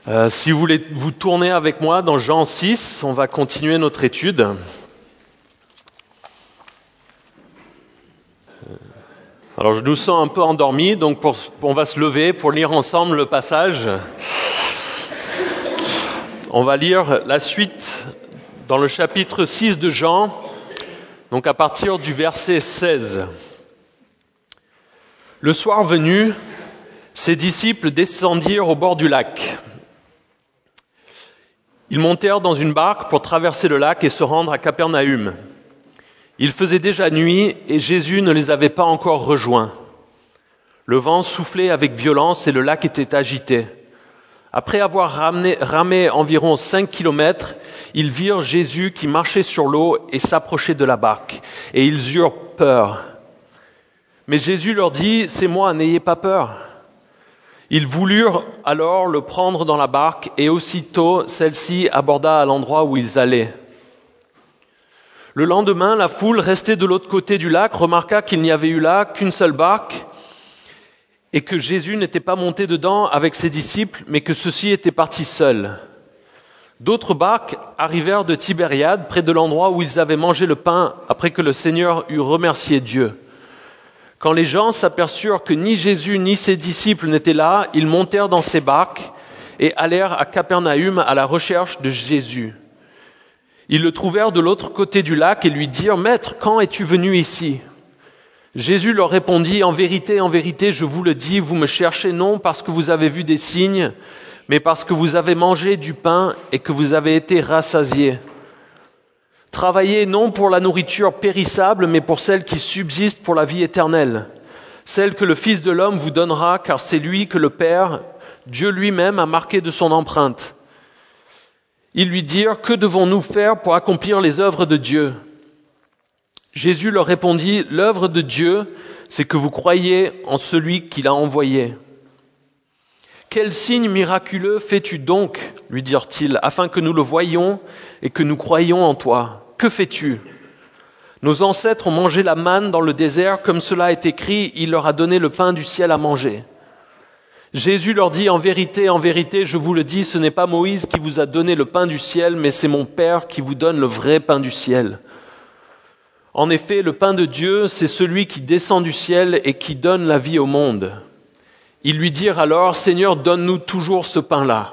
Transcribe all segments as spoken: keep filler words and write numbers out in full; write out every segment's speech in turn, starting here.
Euh, si vous voulez vous tourner avec moi dans Jean six, on va continuer notre étude. Alors je nous sens un peu endormis, donc pour, on va se lever pour lire ensemble le passage. On va lire la suite dans le chapitre six de Jean, donc à partir du verset seize. Le soir venu, ses disciples descendirent au bord du lac. Ils montèrent dans une barque pour traverser le lac et se rendre à Capernaüm. Il faisait déjà nuit et Jésus ne les avait pas encore rejoints. Le vent soufflait avec violence et le lac était agité. Après avoir ramené, ramé environ cinq kilomètres, ils virent Jésus qui marchait sur l'eau et s'approchait de la barque. Et ils eurent peur. Mais Jésus leur dit « C'est moi, n'ayez pas peur ». Ils voulurent alors le prendre dans la barque et aussitôt celle-ci aborda à l'endroit où ils allaient. Le lendemain, la foule restée de l'autre côté du lac remarqua qu'il n'y avait eu là qu'une seule barque et que Jésus n'était pas monté dedans avec ses disciples, mais que ceux-ci étaient partis seuls. D'autres barques arrivèrent de Tibériade, près de l'endroit où ils avaient mangé le pain après que le Seigneur eut remercié Dieu. Quand les gens s'aperçurent que ni Jésus ni ses disciples n'étaient là, ils montèrent dans ces barques et allèrent à Capernaüm à la recherche de Jésus. Ils le trouvèrent de l'autre côté du lac et lui dirent « Maître, quand es-tu venu ici ?» Jésus leur répondit « En vérité, en vérité, je vous le dis, vous me cherchez non parce que vous avez vu des signes, mais parce que vous avez mangé du pain et que vous avez été rassasiés. Travaillez non pour la nourriture périssable, mais pour celle qui subsiste pour la vie éternelle, celle que le Fils de l'homme vous donnera, car c'est lui que le Père, Dieu lui-même, a marqué de son empreinte. » Ils lui dirent « Que devons-nous faire pour accomplir les œuvres de Dieu ?» Jésus leur répondit « L'œuvre de Dieu, c'est que vous croyez en celui qui l'a envoyé. » « Quel signe miraculeux fais-tu donc, lui dirent-ils, afin que nous le voyions et que nous croyions en toi? Que fais-tu? Nos ancêtres ont mangé la manne dans le désert, comme cela est écrit, il leur a donné le pain du ciel à manger. Jésus leur dit, en vérité, en vérité, je vous le dis, ce n'est pas Moïse qui vous a donné le pain du ciel, mais c'est mon Père qui vous donne le vrai pain du ciel. En effet, le pain de Dieu, c'est celui qui descend du ciel et qui donne la vie au monde. Ils lui dirent alors, Seigneur, donne-nous toujours ce pain-là.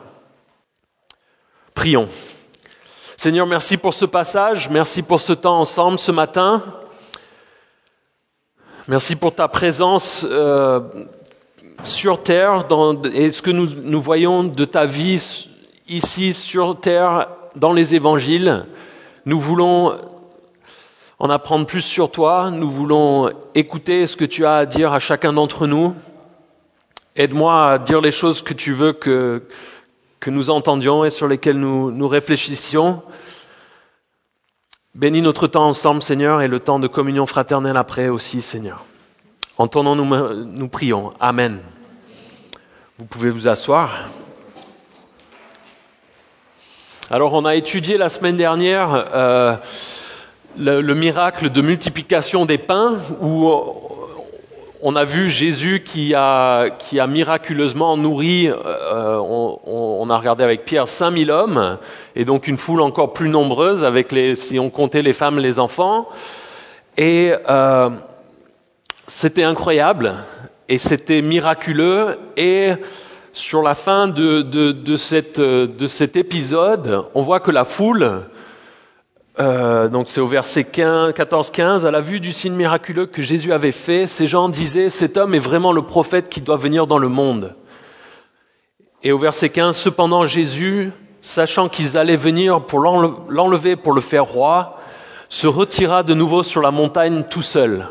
Prions. Seigneur, merci pour ce passage, merci pour ce temps ensemble ce matin. Merci pour ta présence euh, sur terre dans, et ce que nous, nous voyons de ta vie ici sur terre dans les évangiles. Nous voulons en apprendre plus sur toi, nous voulons écouter ce que tu as à dire à chacun d'entre nous. Aide-moi à dire les choses que tu veux que, que nous entendions et sur lesquelles nous, nous réfléchissions. Bénis notre temps ensemble, Seigneur, et le temps de communion fraternelle après aussi, Seigneur. En ton nom, nous, nous prions. Amen. Vous pouvez vous asseoir. Alors, on a étudié la semaine dernière euh, le, le miracle de multiplication des pains, où on a vu Jésus qui a, qui a miraculeusement nourri, euh, on, on a regardé avec Pierre, cinq mille hommes, et donc une foule encore plus nombreuse, avec les, si on comptait les femmes et les enfants. Et euh, c'était incroyable, et c'était miraculeux. Et sur la fin de, de, de, cette, de cet épisode, on voit que la foule, Euh, donc c'est au verset quatorze quinze, à la vue du signe miraculeux que Jésus avait fait, ces gens disaient, cet homme est vraiment le prophète qui doit venir dans le monde. Et au verset quinze, cependant Jésus, sachant qu'ils allaient venir pour l'enlever pour le faire roi, se retira de nouveau sur la montagne tout seul.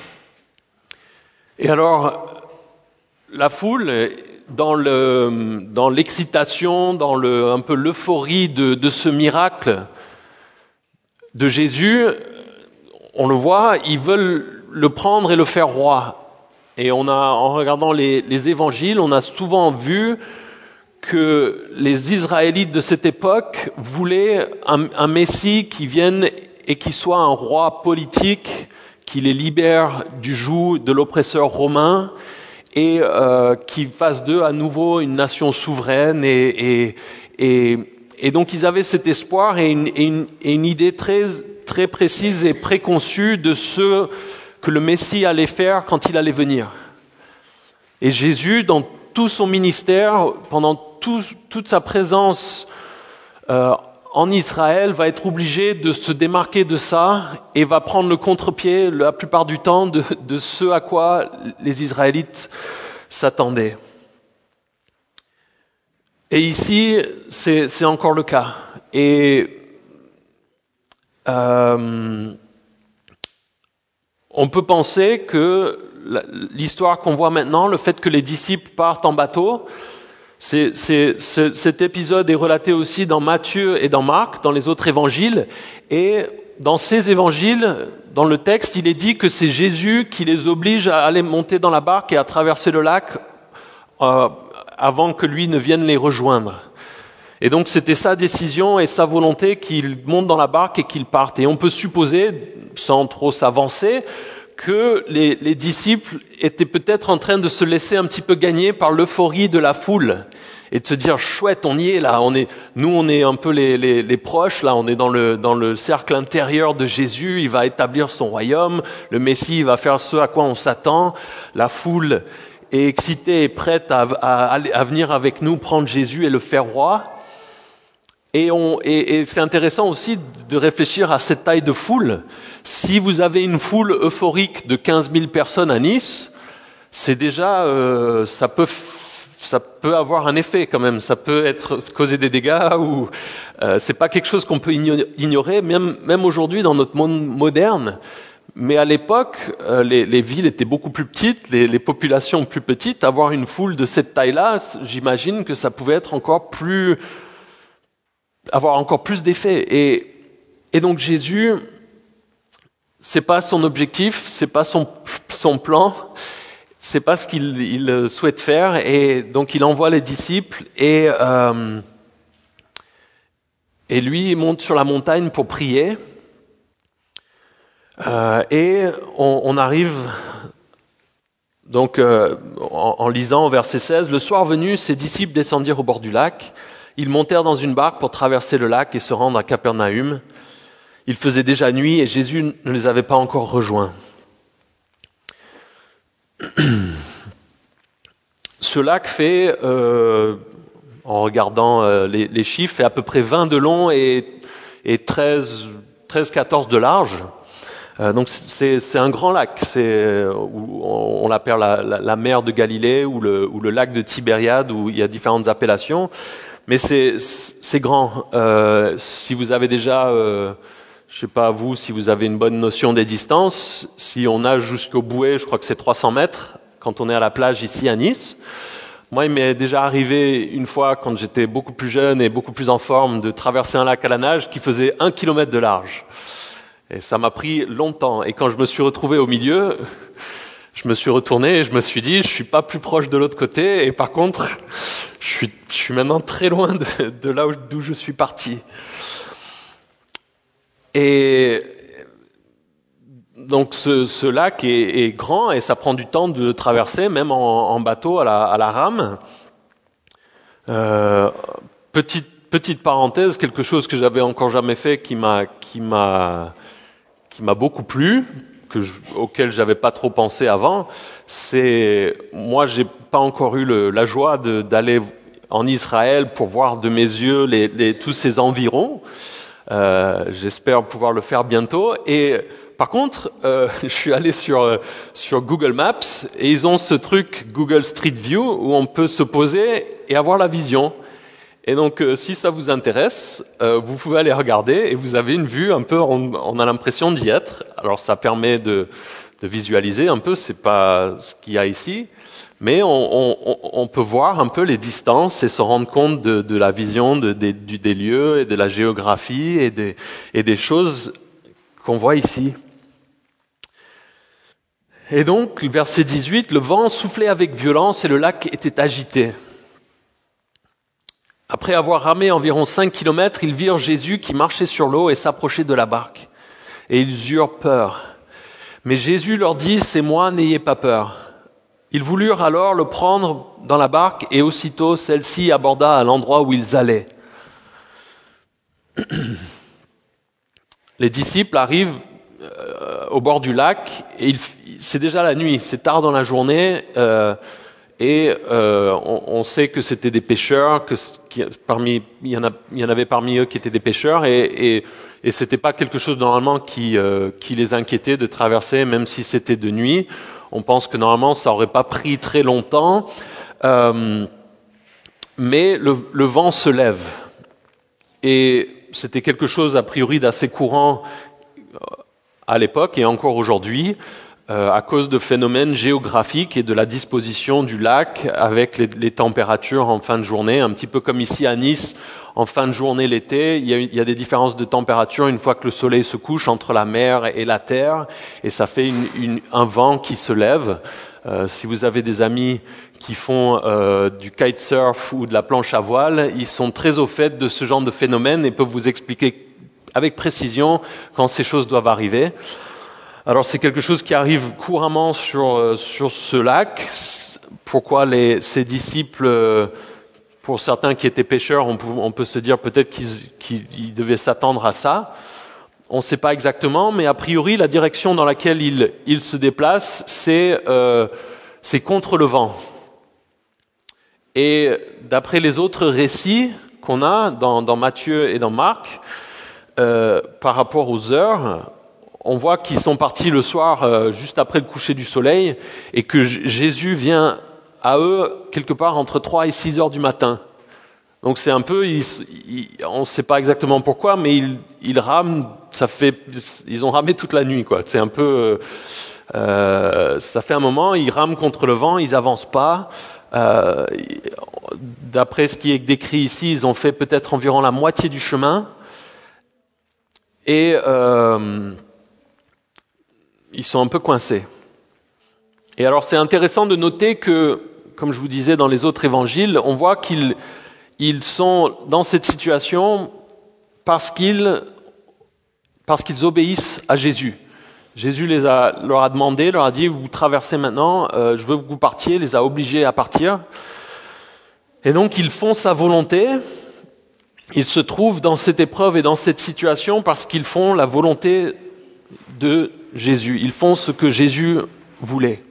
Et alors, la foule, dans le, dans l'excitation, dans le, un peu l'euphorie de, de ce miracle, de Jésus, on le voit, ils veulent le prendre et le faire roi. Et on a, en regardant les, les évangiles, on a souvent vu que les Israélites de cette époque voulaient un, un Messie qui vienne et qui soit un roi politique, qui les libère du joug de l'oppresseur romain et euh, qui fasse d'eux à nouveau une nation souveraine. Et, et, et, et donc ils avaient cet espoir et une, et une, et une idée très, très précise et préconçue de ce que le Messie allait faire quand il allait venir. Et Jésus, dans tout son ministère, pendant tout, toute sa présence euh, en Israël, va être obligé de se démarquer de ça et va prendre le contre-pied la plupart du temps de, de ce à quoi les Israélites s'attendaient. Et ici, c'est, c'est encore le cas. Et euh, on peut penser que l'histoire qu'on voit maintenant, le fait que les disciples partent en bateau, c'est, c'est, c'est, cet épisode est relaté aussi dans Matthieu et dans Marc, dans les autres évangiles. Et dans ces évangiles, dans le texte, il est dit que c'est Jésus qui les oblige à aller monter dans la barque et à traverser le lac euh, avant que lui ne vienne les rejoindre. Et donc c'était sa décision et sa volonté qu'il monte dans la barque et qu'il parte. Et on peut supposer, sans trop s'avancer, que les, les disciples étaient peut-être en train de se laisser un petit peu gagner par l'euphorie de la foule et de se dire chouette, on y est là, on est, nous on est un peu les, les, les proches là, on est dans le dans le cercle intérieur de Jésus, il va établir son royaume, le Messie va faire ce à quoi on s'attend, la foule est excitée et prête à, à, à venir avec nous prendre Jésus et le faire roi. Et, on, et, et c'est intéressant aussi de réfléchir à cette taille de foule. Si vous avez une foule euphorique de quinze mille personnes à Nice, c'est déjà, euh, ça peut, ça peut avoir un effet quand même. Ça peut être causer des dégâts ou euh, c'est pas quelque chose qu'on peut ignorer, même même aujourd'hui dans notre monde moderne. Mais à l'époque, euh, les, les villes étaient beaucoup plus petites, les, les populations plus petites. Avoir une foule de cette taille-là, j'imagine que ça pouvait être encore plus avoir encore plus d'effet. Et, et donc Jésus, c'est pas son objectif, c'est pas son, son plan, c'est pas ce qu'il il souhaite faire. Et donc il envoie les disciples et, euh, et lui il monte sur la montagne pour prier. Euh, et on, on arrive donc euh, en, en lisant au verset seize, le soir venu, ses disciples descendirent au bord du lac. Ils montèrent dans une barque pour traverser le lac et se rendre à Capernaüm. Il faisait déjà nuit et Jésus ne les avait pas encore rejoints. Ce lac fait, euh, en regardant euh, les, les chiffres, fait à peu près vingt de long et, et treize quatorze de large. Euh, donc c'est, c'est un grand lac. C'est, où on, on l'appelle la, la, la mer de Galilée ou le, ou le lac de Tibériade, où il y a différentes appellations. Mais c'est, c'est grand. Euh, si vous avez déjà, euh, je sais pas vous, si vous avez une bonne notion des distances, si on nage jusqu'au bouet, je crois que c'est trois cents mètres, quand on est à la plage ici à Nice. Moi, il m'est déjà arrivé une fois, quand j'étais beaucoup plus jeune et beaucoup plus en forme, de traverser un lac à la nage qui faisait un kilomètre de large. Et ça m'a pris longtemps. Et quand je me suis retrouvé au milieu, je me suis retourné et je me suis dit, je suis pas plus proche de l'autre côté. Et par contre, je suis, je suis maintenant très loin de, de là où, d'où je suis parti. Et donc ce, ce lac est, est grand et ça prend du temps de le traverser, même en, en bateau à la, à la rame. Euh, petite, petite parenthèse, quelque chose que j'avais encore jamais fait qui m'a, qui m'a, qui m'a beaucoup plu, que je, auquel j'avais pas trop pensé avant, c'est, moi j'ai pas encore eu le, la joie de, d'aller en Israël pour voir de mes yeux les, les, tous ces environs. Euh, j'espère pouvoir le faire bientôt. Et par contre, euh, je suis allé sur sur Google Maps et ils ont ce truc Google Street View où on peut se poser et avoir la vision. Et donc, euh, si ça vous intéresse, euh, vous pouvez aller regarder et vous avez une vue un peu, on, on a l'impression d'y être. Alors, ça permet de, de visualiser un peu, c'est pas ce qu'il y a ici, mais on, on, on peut voir un peu les distances et se rendre compte de, de la vision de, de, des lieux et de la géographie et des, et des choses qu'on voit ici. Et donc, verset dix-huit, le vent soufflait avec violence et le lac était agité. Après avoir ramé environ cinq kilomètres, ils virent Jésus qui marchait sur l'eau et s'approchait de la barque. Et ils eurent peur. Mais Jésus leur dit, « C'est moi, n'ayez pas peur. » Ils voulurent alors le prendre dans la barque et aussitôt celle-ci aborda à l'endroit où ils allaient. Les disciples arrivent euh, au bord du lac et il, c'est déjà la nuit, c'est tard dans la journée euh, et euh, on, on sait que c'était des pêcheurs, que qui, parmi il y en a, il y en avait parmi eux qui étaient des pêcheurs et, et, et c'était pas quelque chose normalement qui, euh, qui les inquiétait de traverser, même si c'était de nuit. On pense que normalement ça aurait pas pris très longtemps, euh, mais le, le vent se lève et c'était quelque chose a priori d'assez courant à l'époque et encore aujourd'hui, euh, à cause de phénomènes géographiques et de la disposition du lac avec les, les températures en fin de journée, un petit peu comme ici à Nice, en fin de journée l'été, il y a, il y a des différences de température une fois que le soleil se couche entre la mer et la terre, et ça fait une, une, un vent qui se lève. Euh, si vous avez des amis qui font euh, du kitesurf ou de la planche à voile, ils sont très au fait de ce genre de phénomène et peuvent vous expliquer avec précision quand ces choses doivent arriver. Alors c'est quelque chose qui arrive couramment sur sur ce lac. Pourquoi les ces disciples, pour certains qui étaient pêcheurs, on peut, on peut se dire peut-être qu'ils, qu'ils devaient s'attendre à ça. On ne sait pas exactement, mais a priori la direction dans laquelle ils ils se déplacent, c'est euh, c'est contre le vent. Et d'après les autres récits qu'on a dans dans Matthieu et dans Marc, Euh, par rapport aux heures, on voit qu'ils sont partis le soir euh, juste après le coucher du soleil et que J- Jésus vient à eux quelque part entre trois et six heures du matin. Donc c'est un peu, ils, ils, on ne sait pas exactement pourquoi, mais ils, ils rament, ça fait, ils ont ramé toute la nuit, quoi. C'est un peu, euh, ça fait un moment, ils rament contre le vent, ils avancent pas. Euh, d'après ce qui est décrit ici, ils ont fait peut-être environ la moitié du chemin. Et euh, ils sont un peu coincés. Et alors c'est intéressant de noter que, comme je vous disais dans les autres évangiles, on voit qu'ils ils sont dans cette situation parce qu'ils, parce qu'ils obéissent à Jésus. Jésus les a, leur a demandé, leur a dit, vous traversez maintenant, euh, je veux que vous partiez, les a obligés à partir. Et donc ils font sa volonté. Ils se trouvent dans cette épreuve et dans cette situation parce qu'ils font la volonté de Jésus. Ils font ce que Jésus voulait.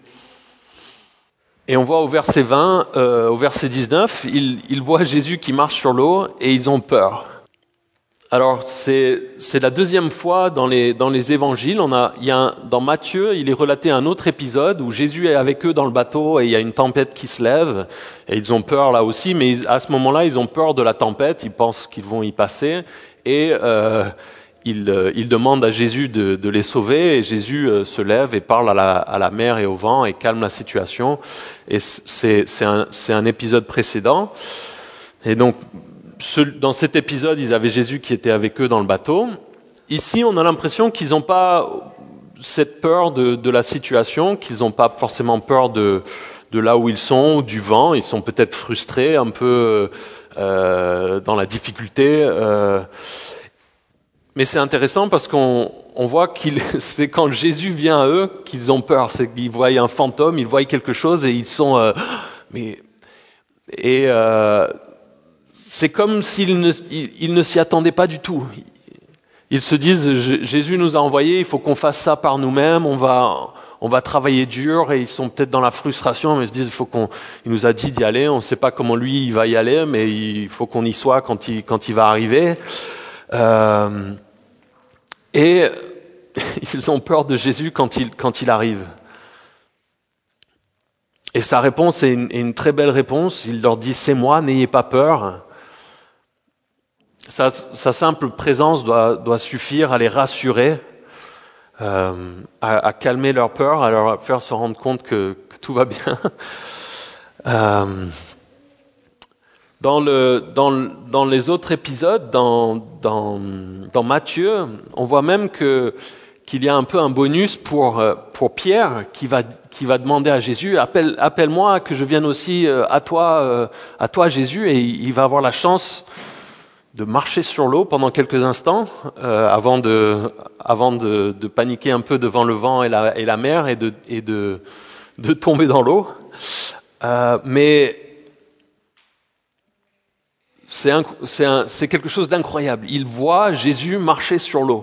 Et on voit au verset vingt, euh, au verset dix-neuf, ils, ils voient Jésus qui marche sur l'eau et ils ont peur. Alors c'est c'est la deuxième fois dans les dans les évangiles. On a il y a un, dans Matthieu, il est relaté un autre épisode où Jésus est avec eux dans le bateau et il y a une tempête qui se lève et ils ont peur là aussi. Mais ils, à ce moment-là, ils ont peur de la tempête. Ils pensent qu'ils vont y passer et euh, ils ils demandent à Jésus de de les sauver. Et Jésus euh, se lève et parle à la à la mer et au vent et calme la situation. Et c'est c'est un c'est un épisode précédent. Et donc Ce, dans cet épisode, ils avaient Jésus qui était avec eux dans le bateau. Ici, on a l'impression qu'ils n'ont pas cette peur de, de la situation, qu'ils n'ont pas forcément peur de, de là où ils sont, du vent. Ils sont peut-être frustrés, un peu euh, dans la difficulté. Euh. Mais c'est intéressant parce qu'on on voit qu'il c'est quand Jésus vient à eux qu'ils ont peur. C'est qu'ils voient un fantôme, ils voient quelque chose et ils sont... Euh, mais et... Euh, c'est comme s'ils ne, ils, ils ne s'y attendaient pas du tout. Ils se disent, Jésus nous a envoyés, il faut qu'on fasse ça par nous-mêmes, on va, on va travailler dur, et ils sont peut-être dans la frustration, mais ils se disent, il faut qu'on, il nous a dit d'y aller, on ne sait pas comment lui il va y aller, mais il faut qu'on y soit quand il, quand il va arriver. Euh, et ils ont peur de Jésus quand il, quand il arrive. Et sa réponse est une, est une très belle réponse. Il leur dit, c'est moi, n'ayez pas peur. Sa, sa simple présence doit, doit suffire à les rassurer, euh, à, à calmer leur peur, à leur faire se rendre compte que, que tout va bien. Euh, dans, le, dans, dans les autres épisodes, dans, dans, dans Matthieu, on voit même que, qu'il y a un peu un bonus pour, pour Pierre qui va, qui va demander à Jésus, appelle, appelle-moi que je vienne aussi à toi, à toi Jésus, et il va avoir la chance de marcher sur l'eau pendant quelques instants euh, avant de avant de, de paniquer un peu devant le vent et la et la mer et de et de de tomber dans l'eau. Euh, mais c'est, un, c'est, un, c'est quelque chose d'incroyable. Il voit Jésus marcher sur l'eau.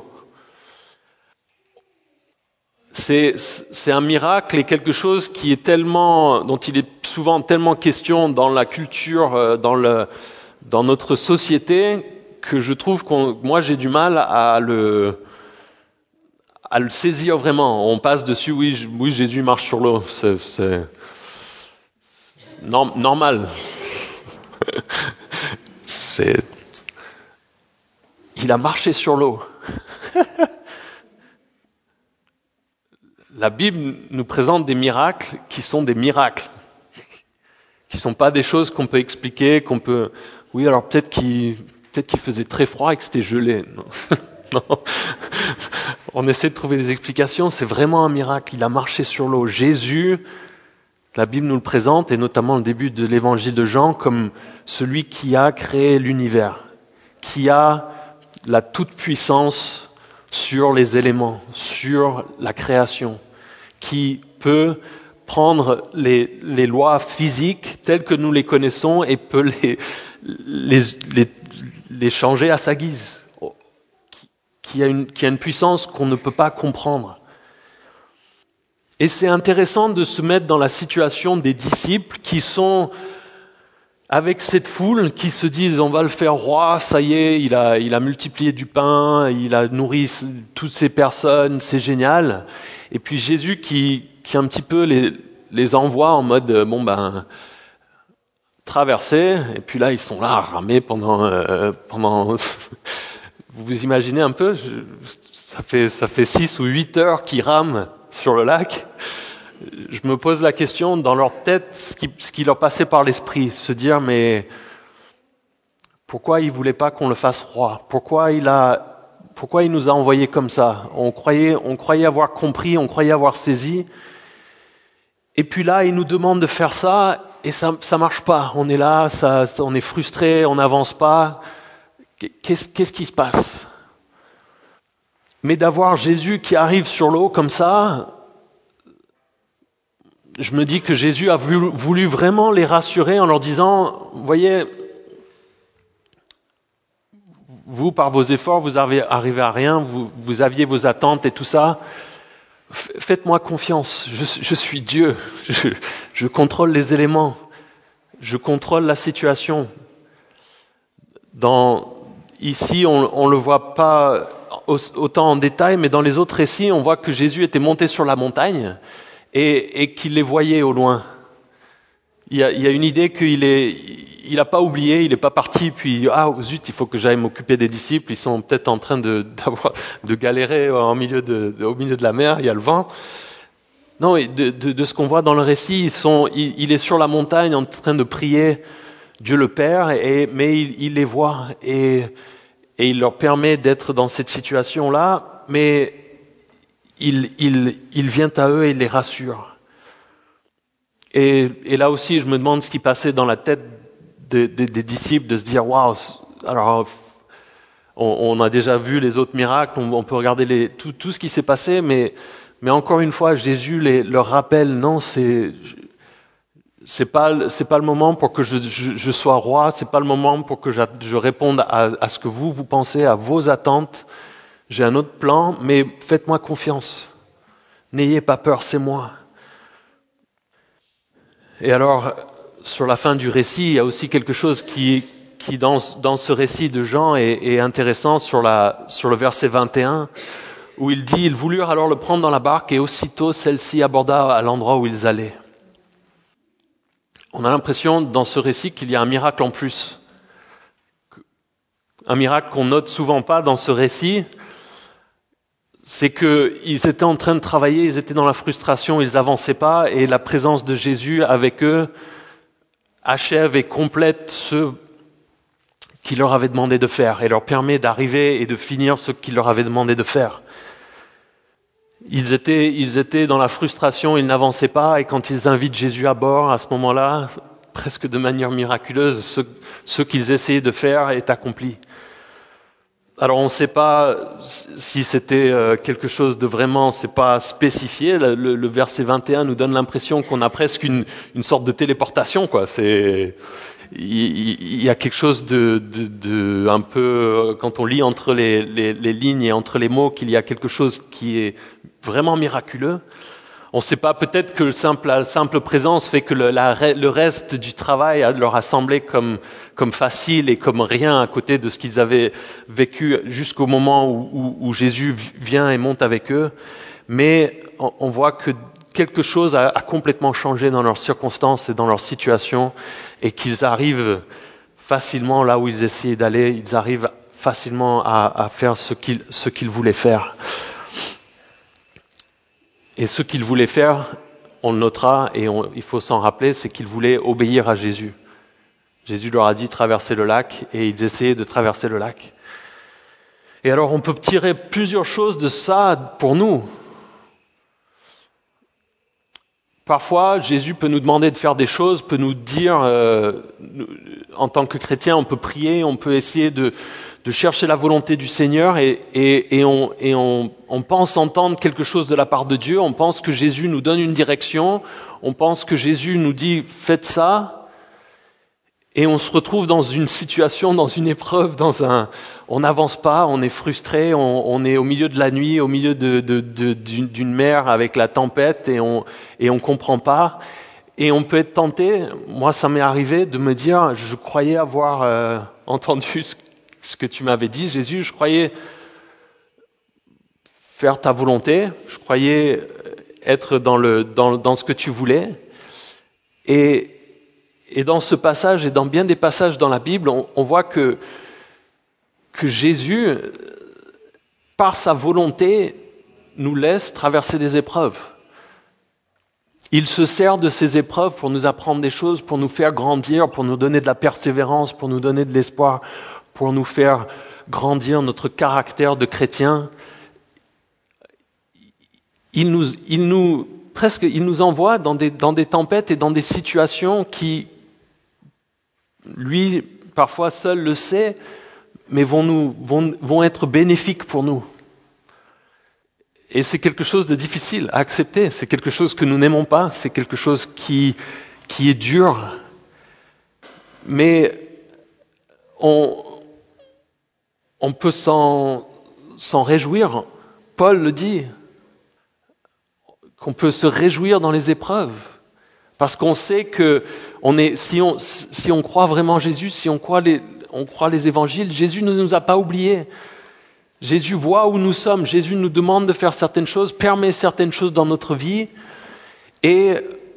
C'est, c'est un miracle et quelque chose qui est tellement, dont il est souvent tellement question dans la culture, dans, le, dans notre société, que je trouve que moi j'ai du mal à le, à le saisir vraiment. On passe dessus, oui, oui Jésus marche sur l'eau, c'est, c'est norm, normal. C'est, il a marché sur l'eau. La Bible nous présente des miracles qui sont des miracles, qui sont pas des choses qu'on peut expliquer, qu'on peut. Oui, alors peut-être qu'il, peut-être qu'il faisait très froid et que c'était gelé. Non. Non. On essaie de trouver des explications. C'est vraiment un miracle. Il a marché sur l'eau. Jésus, la Bible nous le présente, et notamment le début de l'Évangile de Jean, comme celui qui a créé l'univers, qui a la toute-puissance sur les éléments, sur la création, qui peut prendre les, les lois physiques telles que nous les connaissons et peut les, les, les, les changer à sa guise, qui, qui, a une, qui a une puissance qu'on ne peut pas comprendre. Et c'est intéressant de se mettre dans la situation des disciples qui sont avec cette foule, qui se disent on va le faire roi, ça y est, il a, il a multiplié du pain, il a nourri toutes ces personnes, c'est génial. Et puis Jésus qui, qui un petit peu les, les envoie en mode bon ben traverser, et puis là ils sont là à ramer pendant euh, pendant vous vous imaginez un peu, je, ça fait ça fait six ou huit heures qu'ils rament sur le lac. Je me pose la question dans leur tête, ce qui, ce qui leur passait par l'esprit, se dire mais pourquoi il voulait pas qu'on le fasse roi ? Pourquoi il a, pourquoi il nous a envoyés comme ça ? On croyait, on croyait avoir compris, on croyait avoir saisi. Et puis là, il nous demande de faire ça et ça, ça marche pas. On est là, ça, on est frustré, on n'avance pas. Qu'est-ce, qu'est-ce qui se passe ? Mais d'avoir Jésus qui arrive sur l'eau comme ça, je me dis que Jésus a voulu, voulu vraiment les rassurer en leur disant, vous voyez, vous, par vos efforts, vous avez arrivé à rien, vous, vous aviez vos attentes et tout ça. Faites-moi confiance, je, je suis Dieu, je, je contrôle les éléments, je contrôle la situation. Dans, ici, on ne le voit pas autant en détail, mais dans les autres récits, on voit que Jésus était monté sur la montagne et, et qu'il les voyait au loin. Il y a, il y a une idée qu'il est, il n'a pas oublié, il n'est pas parti, puis ah zut, il faut que j'aille m'occuper des disciples, ils sont peut-être en train de, d'avoir, de galérer en milieu de, de, au milieu de la mer, il y a le vent. Non, de, de, de ce qu'on voit dans le récit, ils sont, il, il est sur la montagne en train de prier Dieu le Père, et, mais il, il les voit et, et il leur permet d'être dans cette situation-là, mais il, il, il vient à eux et il les rassure. Et, et là aussi, je me demande ce qui passait dans la tête de, de, des disciples, de se dire, waouh, alors on, on a déjà vu les autres miracles, on, on peut regarder les, tout, tout ce qui s'est passé, mais, mais encore une fois, Jésus les, leur rappelle, non, c'est, c'est pas, c'est pas le moment pour que je, je, je sois roi, c'est pas le moment pour que je, je réponde à, à ce que vous, vous pensez, à vos attentes. J'ai un autre plan, mais faites-moi confiance. N'ayez pas peur, c'est moi. Et alors, sur la fin du récit, il y a aussi quelque chose qui, qui dans, dans ce récit de Jean est, est intéressant sur, la, sur le verset vingt et un, où il dit « Ils voulurent alors le prendre dans la barque et aussitôt celle-ci aborda à l'endroit où ils allaient. » On a l'impression dans ce récit qu'il y a un miracle en plus. Un miracle qu'on note souvent pas dans ce récit, c'est qu'ils étaient en train de travailler, ils étaient dans la frustration, ils avançaient pas, et la présence de Jésus avec eux achève et complète ce qu'il leur avait demandé de faire, et leur permet d'arriver et de finir ce qu'il leur avait demandé de faire. Ils étaient, ils étaient dans la frustration, ils n'avançaient pas, et quand ils invitent Jésus à bord, à ce moment-là, presque de manière miraculeuse, ce, ce qu'ils essayaient de faire est accompli. Alors on ne sait pas si c'était quelque chose de vraiment, c'est pas spécifié. Le, le, le verset vingt et un nous donne l'impression qu'on a presque une, une sorte de téléportation, quoi. C'est, il, il y a quelque chose de, de, de un peu, quand on lit entre les, les, les lignes et entre les mots, qu'il y a quelque chose qui est vraiment miraculeux. On ne sait pas, peut-être que le simple, la simple présence fait que le, la, le reste du travail leur a semblé comme, comme facile et comme rien à côté de ce qu'ils avaient vécu jusqu'au moment où, où, où Jésus vient et monte avec eux. Mais on, on voit que quelque chose a, a complètement changé dans leurs circonstances et dans leur situation et qu'ils arrivent facilement là où ils essayaient d'aller, ils arrivent facilement à, à faire ce qu'ils, ce qu'ils voulaient faire. Et ce qu'il voulait faire, on le notera, et on, il faut s'en rappeler, c'est qu'il voulait obéir à Jésus. Jésus leur a dit traverser le lac, et ils essayaient de traverser le lac. Et alors on peut tirer plusieurs choses de ça pour nous. Parfois, Jésus peut nous demander de faire des choses, peut nous dire, euh, en tant que chrétien, on peut prier, on peut essayer de, de chercher la volonté du Seigneur et, et, et, on, et on, on pense entendre quelque chose de la part de Dieu, on pense que Jésus nous donne une direction, on pense que Jésus nous dit « faites ça », et on se retrouve dans une situation, dans une épreuve, dans un, on n'avance pas, on est frustré, on, on est au milieu de la nuit, au milieu de, de, de, d'une, d'une mer avec la tempête et on, et on comprend pas. Et on peut être tenté, moi ça m'est arrivé de me dire, je croyais avoir euh, entendu ce, ce que tu m'avais dit, Jésus, je croyais faire ta volonté, je croyais être dans le, dans, dans ce que tu voulais. Et, Et dans ce passage et dans bien des passages dans la Bible, on, on voit que, que Jésus, par sa volonté, nous laisse traverser des épreuves. Il se sert de ces épreuves pour nous apprendre des choses, pour nous faire grandir, pour nous donner de la persévérance, pour nous donner de l'espoir, pour nous faire grandir notre caractère de chrétien. Il nous, il nous, presque, il nous envoie dans des, dans des tempêtes et dans des situations qui, lui, parfois seul le sait, mais vont, nous, vont, vont être bénéfiques pour nous. Et c'est quelque chose de difficile à accepter, c'est quelque chose que nous n'aimons pas, c'est quelque chose qui, qui est dur. Mais on, on peut s'en, s'en réjouir. Paul le dit, qu'on peut se réjouir dans les épreuves. Parce qu'on sait que on est, si on, si on croit vraiment Jésus, si on croit les, on croit les évangiles, Jésus ne nous a pas oubliés. Jésus voit où nous sommes. Jésus nous demande de faire certaines choses, permet certaines choses dans notre vie, et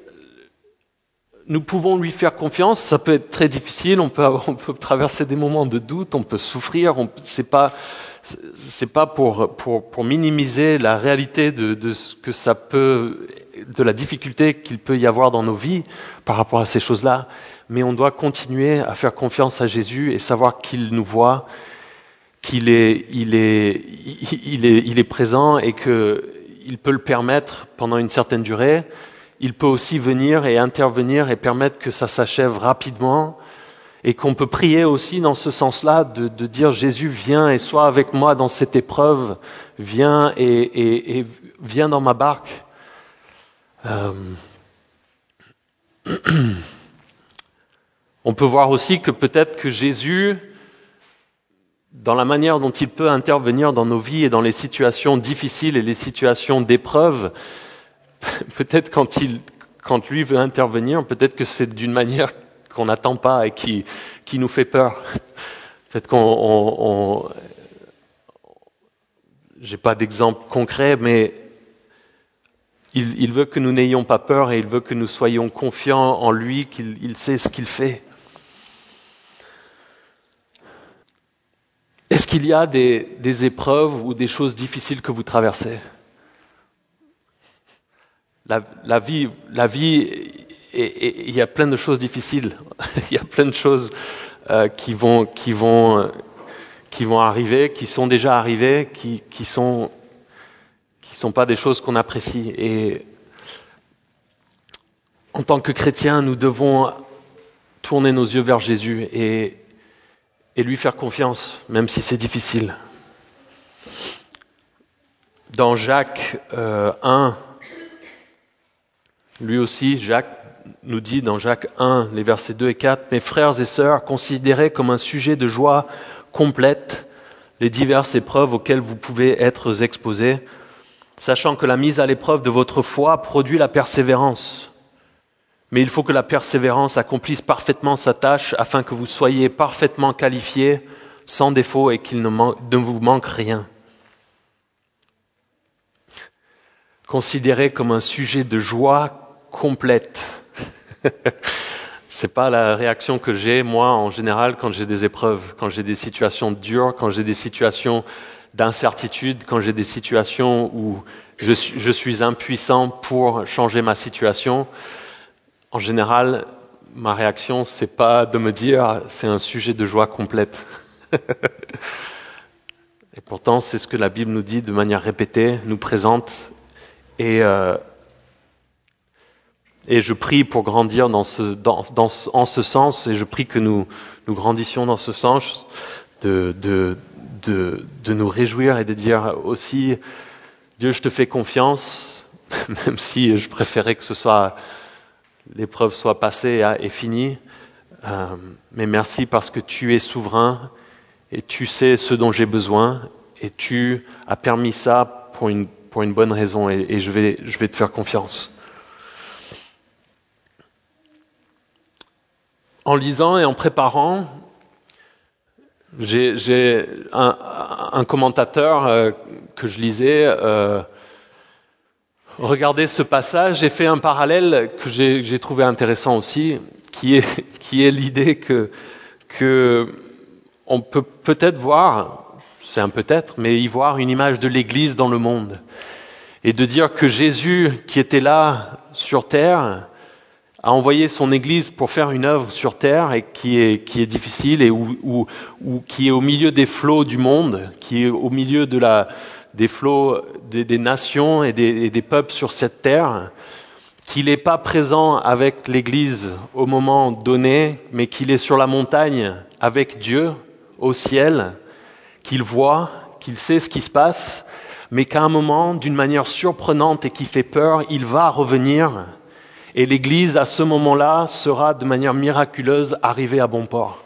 nous pouvons lui faire confiance. Ça peut être très difficile. On peut, avoir, on peut traverser des moments de doute. On peut souffrir. On, c'est pas, c'est pas pour, pour, pour minimiser la réalité de, de ce que ça peut, de la difficulté qu'il peut y avoir dans nos vies par rapport à ces choses-là, mais on doit continuer à faire confiance à Jésus et savoir qu'il nous voit, qu'il est, il est, il est, il est présent et qu'il peut le permettre pendant une certaine durée. Il peut aussi venir et intervenir et permettre que ça s'achève rapidement et qu'on peut prier aussi dans ce sens-là de, de dire Jésus, viens et sois avec moi dans cette épreuve, viens et, et, et viens dans ma barque. Euh... On peut voir aussi que peut-être que Jésus, dans la manière dont il peut intervenir dans nos vies et dans les situations difficiles et les situations d'épreuve, peut-être quand il, quand lui veut intervenir, peut-être que c'est d'une manière qu'on n'attend pas et qui, qui nous fait peur. Peut-être qu'on, on, on, j'ai pas d'exemple concret, mais il, il veut que nous n'ayons pas peur et il veut que nous soyons confiants en lui, qu'il il sait ce qu'il fait. Est-ce qu'il y a des, des épreuves ou des choses difficiles que vous traversez ? La, la vie, la vie, il y a plein de choses difficiles. Il y a plein de choses euh, qui vont, qui vont, euh, qui vont arriver, qui sont déjà arrivées, qui, qui sont, qui sont pas des choses qu'on apprécie. Et en tant que chrétiens, nous devons tourner nos yeux vers Jésus et et lui faire confiance, même si c'est difficile. dans Jacques euh, un, lui aussi, Jacques nous dit dans Jacques un, les versets deux et quatre, « Mes frères et sœurs, considérez comme un sujet de joie complète les diverses épreuves auxquelles vous pouvez être exposés, sachant que la mise à l'épreuve de votre foi produit la persévérance. Mais il faut que la persévérance accomplisse parfaitement sa tâche afin que vous soyez parfaitement qualifiés, sans défaut et qu'il ne, man- ne vous manque rien. » Considérez comme un sujet de joie complète. C'est pas la réaction que j'ai, moi, en général, quand j'ai des épreuves, quand j'ai des situations dures, quand j'ai des situations d'incertitude, quand j'ai des situations où je suis, je suis impuissant pour changer ma situation. En général, ma réaction, c'est pas de me dire c'est un sujet de joie complète. Et pourtant, c'est ce que la Bible nous dit de manière répétée, nous présente. Et, euh, et je prie pour grandir dans ce, dans, dans, en ce sens, et je prie que nous, nous grandissions dans ce sens, de, de, de, de nous réjouir et de dire aussi, Dieu, je te fais confiance, même si je préférais que ce soit, l'épreuve soit passée et finie, euh, mais merci parce que tu es souverain, et tu sais ce dont j'ai besoin, et tu as permis ça pour une, pour une bonne raison, et, et je vais, je vais te faire confiance. En lisant et en préparant, j'ai, j'ai un, un commentateur euh, que je lisais euh, regardait ce passage et fait un parallèle que j'ai, j'ai trouvé intéressant aussi, qui est, qui est l'idée que, que on peut peut-être voir, c'est un peut-être, mais y voir une image de l'Église dans le monde. Et de dire que Jésus, qui était là sur terre, a envoyé son Église pour faire une œuvre sur terre et qui est, qui est difficile et où, où, où, qui est au milieu des flots du monde, qui est au milieu de la, des flots des, des nations et des, et des peuples sur cette terre, qu'il n'est pas présent avec l'Église au moment donné, mais qu'il est sur la montagne avec Dieu, au ciel, qu'il voit, qu'il sait ce qui se passe, mais qu'à un moment, d'une manière surprenante et qui fait peur, il va revenir. Et l'Église, à ce moment-là, sera de manière miraculeuse arrivée à bon port.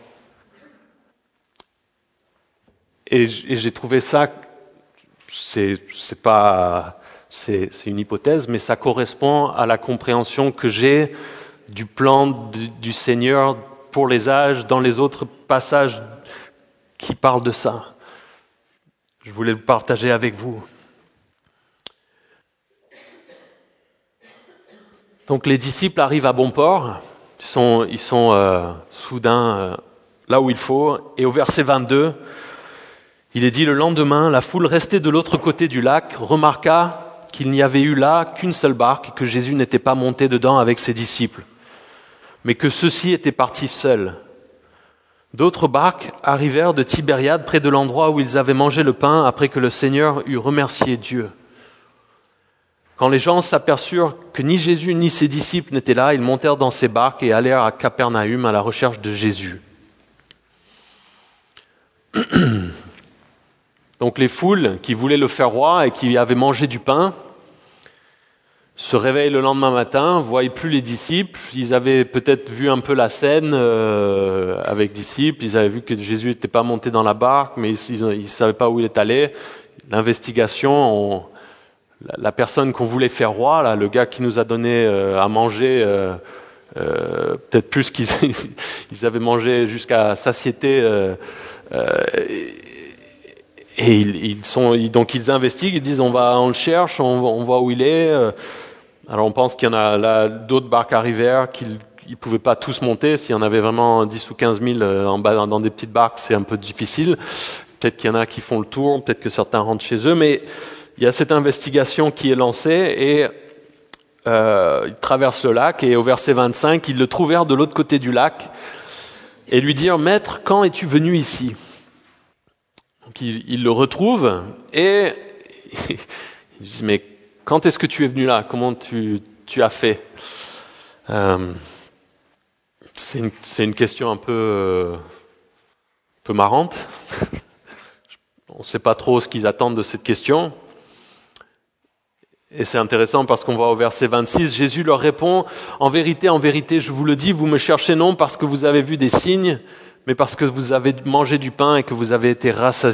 Et j'ai trouvé ça, c'est, c'est pas, c'est, c'est une hypothèse, mais ça correspond à la compréhension que j'ai du plan du, du Seigneur pour les âges dans les autres passages qui parlent de ça. Je voulais le partager avec vous. Donc les disciples arrivent à bon port, ils sont, ils sont euh, soudain euh, là où il faut, et au verset vingt-deux, il est dit « Le lendemain, la foule restée de l'autre côté du lac remarqua qu'il n'y avait eu là qu'une seule barque et que Jésus n'était pas monté dedans avec ses disciples, mais que ceux-ci étaient partis seuls. D'autres barques arrivèrent de Tibériade près de l'endroit où ils avaient mangé le pain après que le Seigneur eut remercié Dieu. Quand les gens s'aperçurent que ni Jésus ni ses disciples n'étaient là, ils montèrent dans ces barques et allèrent à Capernaüm à la recherche de Jésus. » Donc les foules qui voulaient le faire roi et qui avaient mangé du pain se réveillent le lendemain matin, voient plus les disciples. Ils avaient peut-être vu un peu la scène euh, avec disciples. Ils avaient vu que Jésus n'était pas monté dans la barque, mais ils ne savaient pas où il est allé. L'investigation, on, la, la personne qu'on voulait faire roi, là, le gars qui nous a donné euh, à manger, euh, euh, peut-être plus qu'ils ils avaient mangé jusqu'à satiété. Euh, euh, et ils, ils sont, ils, donc ils investiguent, ils disent on va, on le cherche, on, on voit où il est. Euh, Alors on pense qu'il y en a là d'autres barques arrivèrent qu'ils ne pouvaient pas tous monter. S'il y en avait vraiment dix ou quinze mille en bas dans des petites barques, c'est un peu difficile. Peut-être qu'il y en a qui font le tour, peut-être que certains rentrent chez eux, mais il y a cette investigation qui est lancée et euh, ils traversent le lac et au verset vingt-cinq, ils le trouvèrent de l'autre côté du lac et lui dirent « Maître, quand es-tu venu ici ?» Donc ils, ils le retrouvent et ils disent « Mais quand est-ce que tu es venu là ? Comment tu, tu as fait ?» euh, c'est, une, c'est une question un peu, euh, un peu marrante. On ne sait pas trop ce qu'ils attendent de cette question. Et c'est intéressant parce qu'on voit au verset vingt-six, Jésus leur répond, « En vérité, en vérité, je vous le dis, vous me cherchez non parce que vous avez vu des signes, mais parce que vous avez mangé du pain et que vous avez été rassasiés. »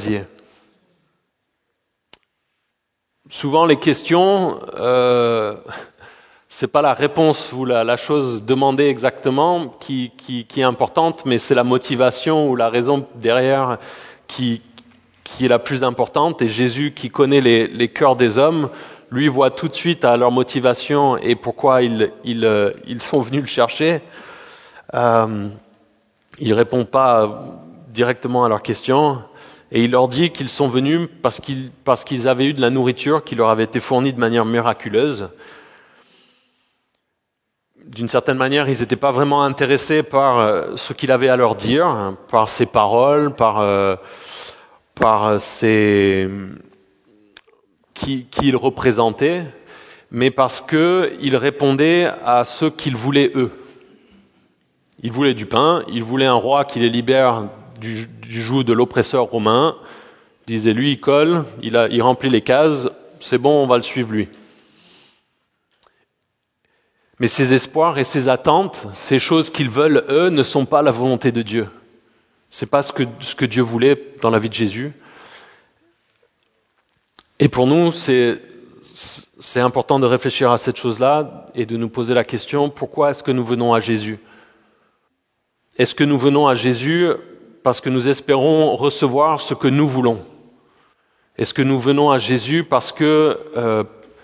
Souvent, les questions, euh, c'est pas la réponse ou la, la chose demandée exactement qui, qui, qui est importante, mais c'est la motivation ou la raison derrière qui, qui est la plus importante. Et Jésus, qui connaît les, les cœurs des hommes, lui voit tout de suite à leur motivation et pourquoi ils, ils, ils sont venus le chercher. Euh, il répond pas directement à leurs questions. Et il leur dit qu'ils sont venus parce qu'ils, parce qu'ils avaient eu de la nourriture qui leur avait été fournie de manière miraculeuse. D'une certaine manière, ils n'étaient pas vraiment intéressés par ce qu'il avait à leur dire, par ses paroles, par, euh, par ses, qui, qui il représentait, mais parce qu'il répondait à ce qu'ils voulaient eux. Ils voulaient du pain, ils voulaient un roi qui les libère du, du joug de l'oppresseur romain. Ils disaient, lui, il colle, il, a, il remplit les cases, c'est bon, on va le suivre lui. Mais ces espoirs et ces attentes, ces choses qu'ils veulent, eux, ne sont pas la volonté de Dieu. C'est pas ce que, ce que Dieu voulait dans la vie de Jésus. Et pour nous, c'est, c'est important de réfléchir à cette chose-là et de nous poser la question, pourquoi est-ce que nous venons à Jésus ? Est-ce que nous venons à Jésus parce que nous espérons recevoir ce que nous voulons ? Est-ce que nous venons à Jésus parce que euh,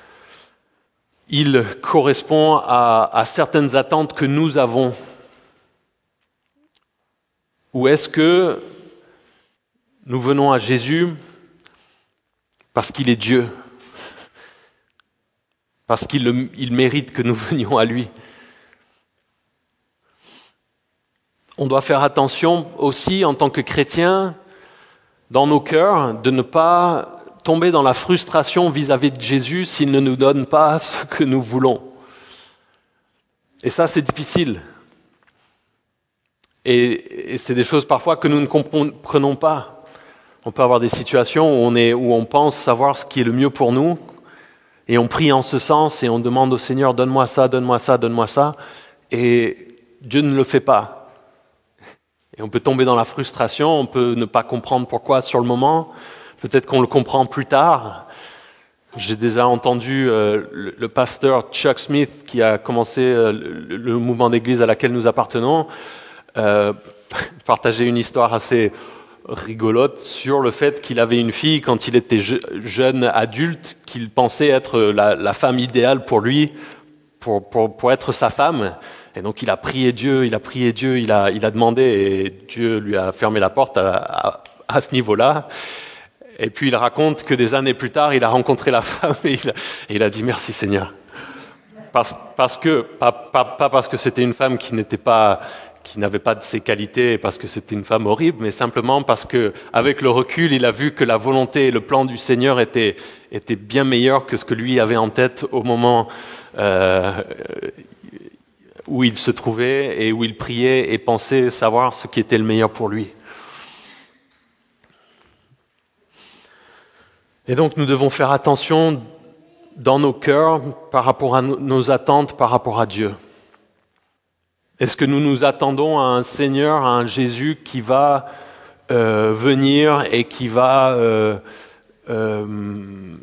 il correspond à, à certaines attentes que nous avons ? Ou est-ce que nous venons à Jésus parce qu'il est Dieu ? Parce qu'il le, il mérite que nous venions à lui ? On doit faire attention aussi, en tant que chrétiens, dans nos cœurs, de ne pas tomber dans la frustration vis-à-vis de Jésus s'il ne nous donne pas ce que nous voulons. Et ça, c'est difficile. Et, et c'est des choses parfois que nous ne comprenons pas. On peut avoir des situations où on, est, où on pense savoir ce qui est le mieux pour nous, et on prie en ce sens, et on demande au Seigneur, donne-moi ça, donne-moi ça, donne-moi ça, et Dieu ne le fait pas. Et on peut tomber dans la frustration, on peut ne pas comprendre pourquoi sur le moment, peut-être qu'on le comprend plus tard. J'ai déjà entendu euh, le, le pasteur Chuck Smith, qui a commencé euh, le, le mouvement d'église à laquelle nous appartenons, euh, partager une histoire assez rigolote sur le fait qu'il avait une fille quand il était je, jeune adulte, qu'il pensait être la, la femme idéale pour lui, pour, pour, pour être sa femme. Et donc il a prié Dieu, il a prié Dieu, il a, il a demandé et Dieu lui a fermé la porte à, à, à ce niveau-là. Et puis il raconte que des années plus tard, il a rencontré la femme et il a, et il a dit merci Seigneur. Parce, parce que, pas, pas, pas parce que c'était une femme qui n'était pas, qui n'avait pas de ses qualités, parce que c'était une femme horrible, mais simplement parce que, avec le recul, il a vu que la volonté et le plan du Seigneur étaient, étaient bien meilleurs que ce que lui avait en tête au moment, euh, où il se trouvait et où il priait et pensait savoir ce qui était le meilleur pour lui. Et donc nous devons faire attention dans nos cœurs par rapport à nos attentes par rapport à Dieu. Est-ce que nous nous attendons à un Seigneur, à un Jésus qui va euh, venir et qui va euh, euh,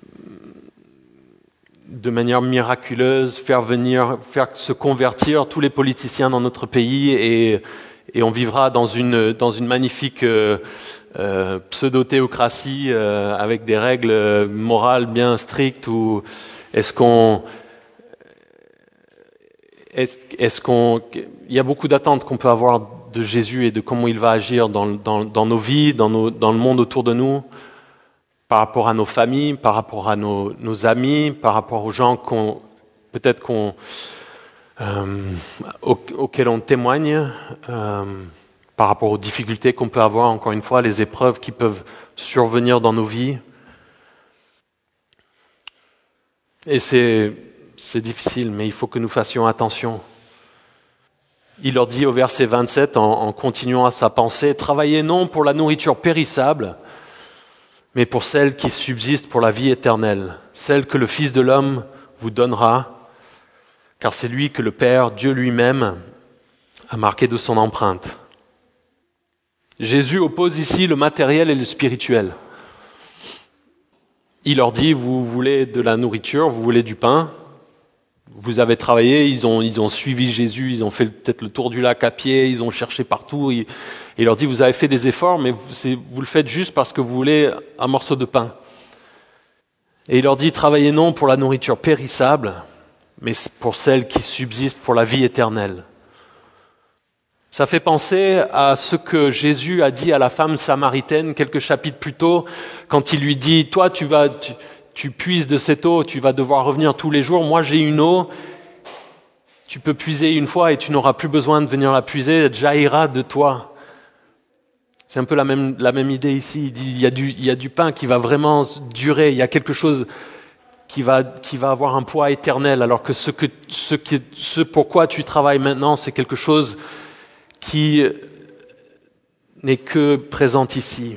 de manière miraculeuse faire venir, faire se convertir tous les politiciens dans notre pays et, et on vivra dans une, dans une magnifique euh, euh, pseudo-théocratie euh, avec des règles morales bien strictes, ou est-ce qu'on est-ce, est-ce qu'on il y a beaucoup d'attentes qu'on peut avoir de Jésus et de comment il va agir dans, dans, dans nos vies, dans, nos, dans le monde autour de nous, par rapport à nos familles, par rapport à nos, nos amis, par rapport aux gens qu'on, peut-être qu'on, euh, aux, auxquels on témoigne, euh, par rapport aux difficultés qu'on peut avoir, encore une fois, les épreuves qui peuvent survenir dans nos vies. Et c'est, c'est difficile, mais il faut que nous fassions attention. Il leur dit au verset vingt-sept, en, en continuant à sa pensée, « Travaillez non pour la nourriture périssable, mais pour celle qui subsiste pour la vie éternelle, celle que le Fils de l'homme vous donnera, car c'est lui que le Père, Dieu lui-même, a marqué de son empreinte. Jésus oppose ici le matériel et le spirituel. Il leur dit, vous voulez de la nourriture, vous voulez du pain. Vous avez travaillé, ils ont, ils ont suivi Jésus, ils ont fait peut-être le tour du lac à pied, ils ont cherché partout. Il, il leur dit, vous avez fait des efforts, mais c'est, vous le faites juste parce que vous voulez un morceau de pain. Et il leur dit, travaillez non pour la nourriture périssable, mais pour celle qui subsiste pour la vie éternelle. Ça fait penser à ce que Jésus a dit à la femme samaritaine quelques chapitres plus tôt, quand il lui dit, toi tu vas, tu, tu puises de cette eau, tu vas devoir revenir tous les jours, moi j'ai une eau, tu peux puiser une fois et tu n'auras plus besoin de venir la puiser, elle jaillira de toi. C'est un peu la même, la même idée ici, il dit, il y a du, il y a du pain qui va vraiment durer, il y a quelque chose qui va, qui va avoir un poids éternel, alors que ce que, ce qui, ce pourquoi tu travailles maintenant, c'est quelque chose qui n'est que présent ici.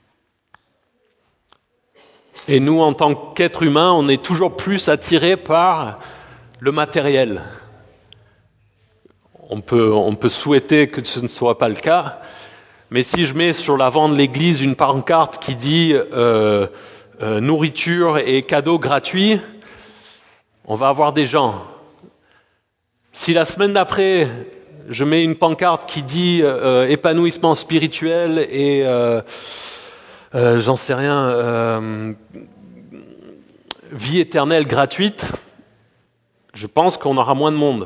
Et nous, en tant qu'êtres humains, on est toujours plus attirés par le matériel. On peut, on peut souhaiter que ce ne soit pas le cas, mais si je mets sur l'avant de l'église une pancarte qui dit euh, euh, nourriture et cadeaux gratuits, on va avoir des gens. Si la semaine d'après, je mets une pancarte qui dit euh, épanouissement spirituel et euh, euh, j'en sais rien, euh, vie éternelle gratuite, je pense qu'on aura moins de monde.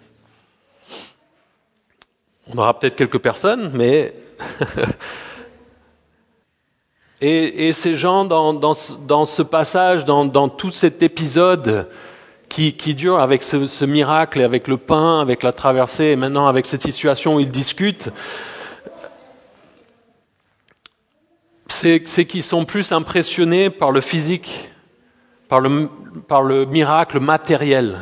On aura peut-être quelques personnes, mais et, et ces gens dans, dans, dans ce passage, dans, dans tout cet épisode Qui, qui dure avec ce, ce miracle, et avec le pain, avec la traversée, et maintenant avec cette situation où ils discutent, c'est, c'est qu'ils sont plus impressionnés par le physique, par le, par le miracle matériel.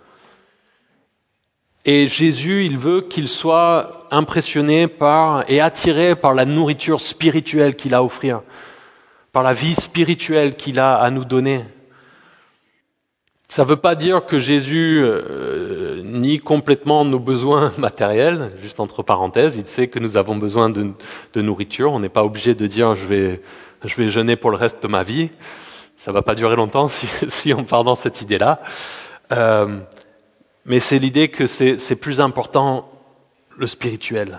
Et Jésus, il veut qu'ils soient impressionnés par et attirés par la nourriture spirituelle qu'il a à offrir, par la vie spirituelle qu'il a à nous donner. Ça ne veut pas dire que Jésus euh, nie complètement nos besoins matériels, juste entre parenthèses, il sait que nous avons besoin de, de nourriture, on n'est pas obligé de dire je vais, je vais jeûner pour le reste de ma vie, ça ne va pas durer longtemps si, si on part dans cette idée-là. Euh, mais c'est l'idée que c'est, c'est plus important le spirituel.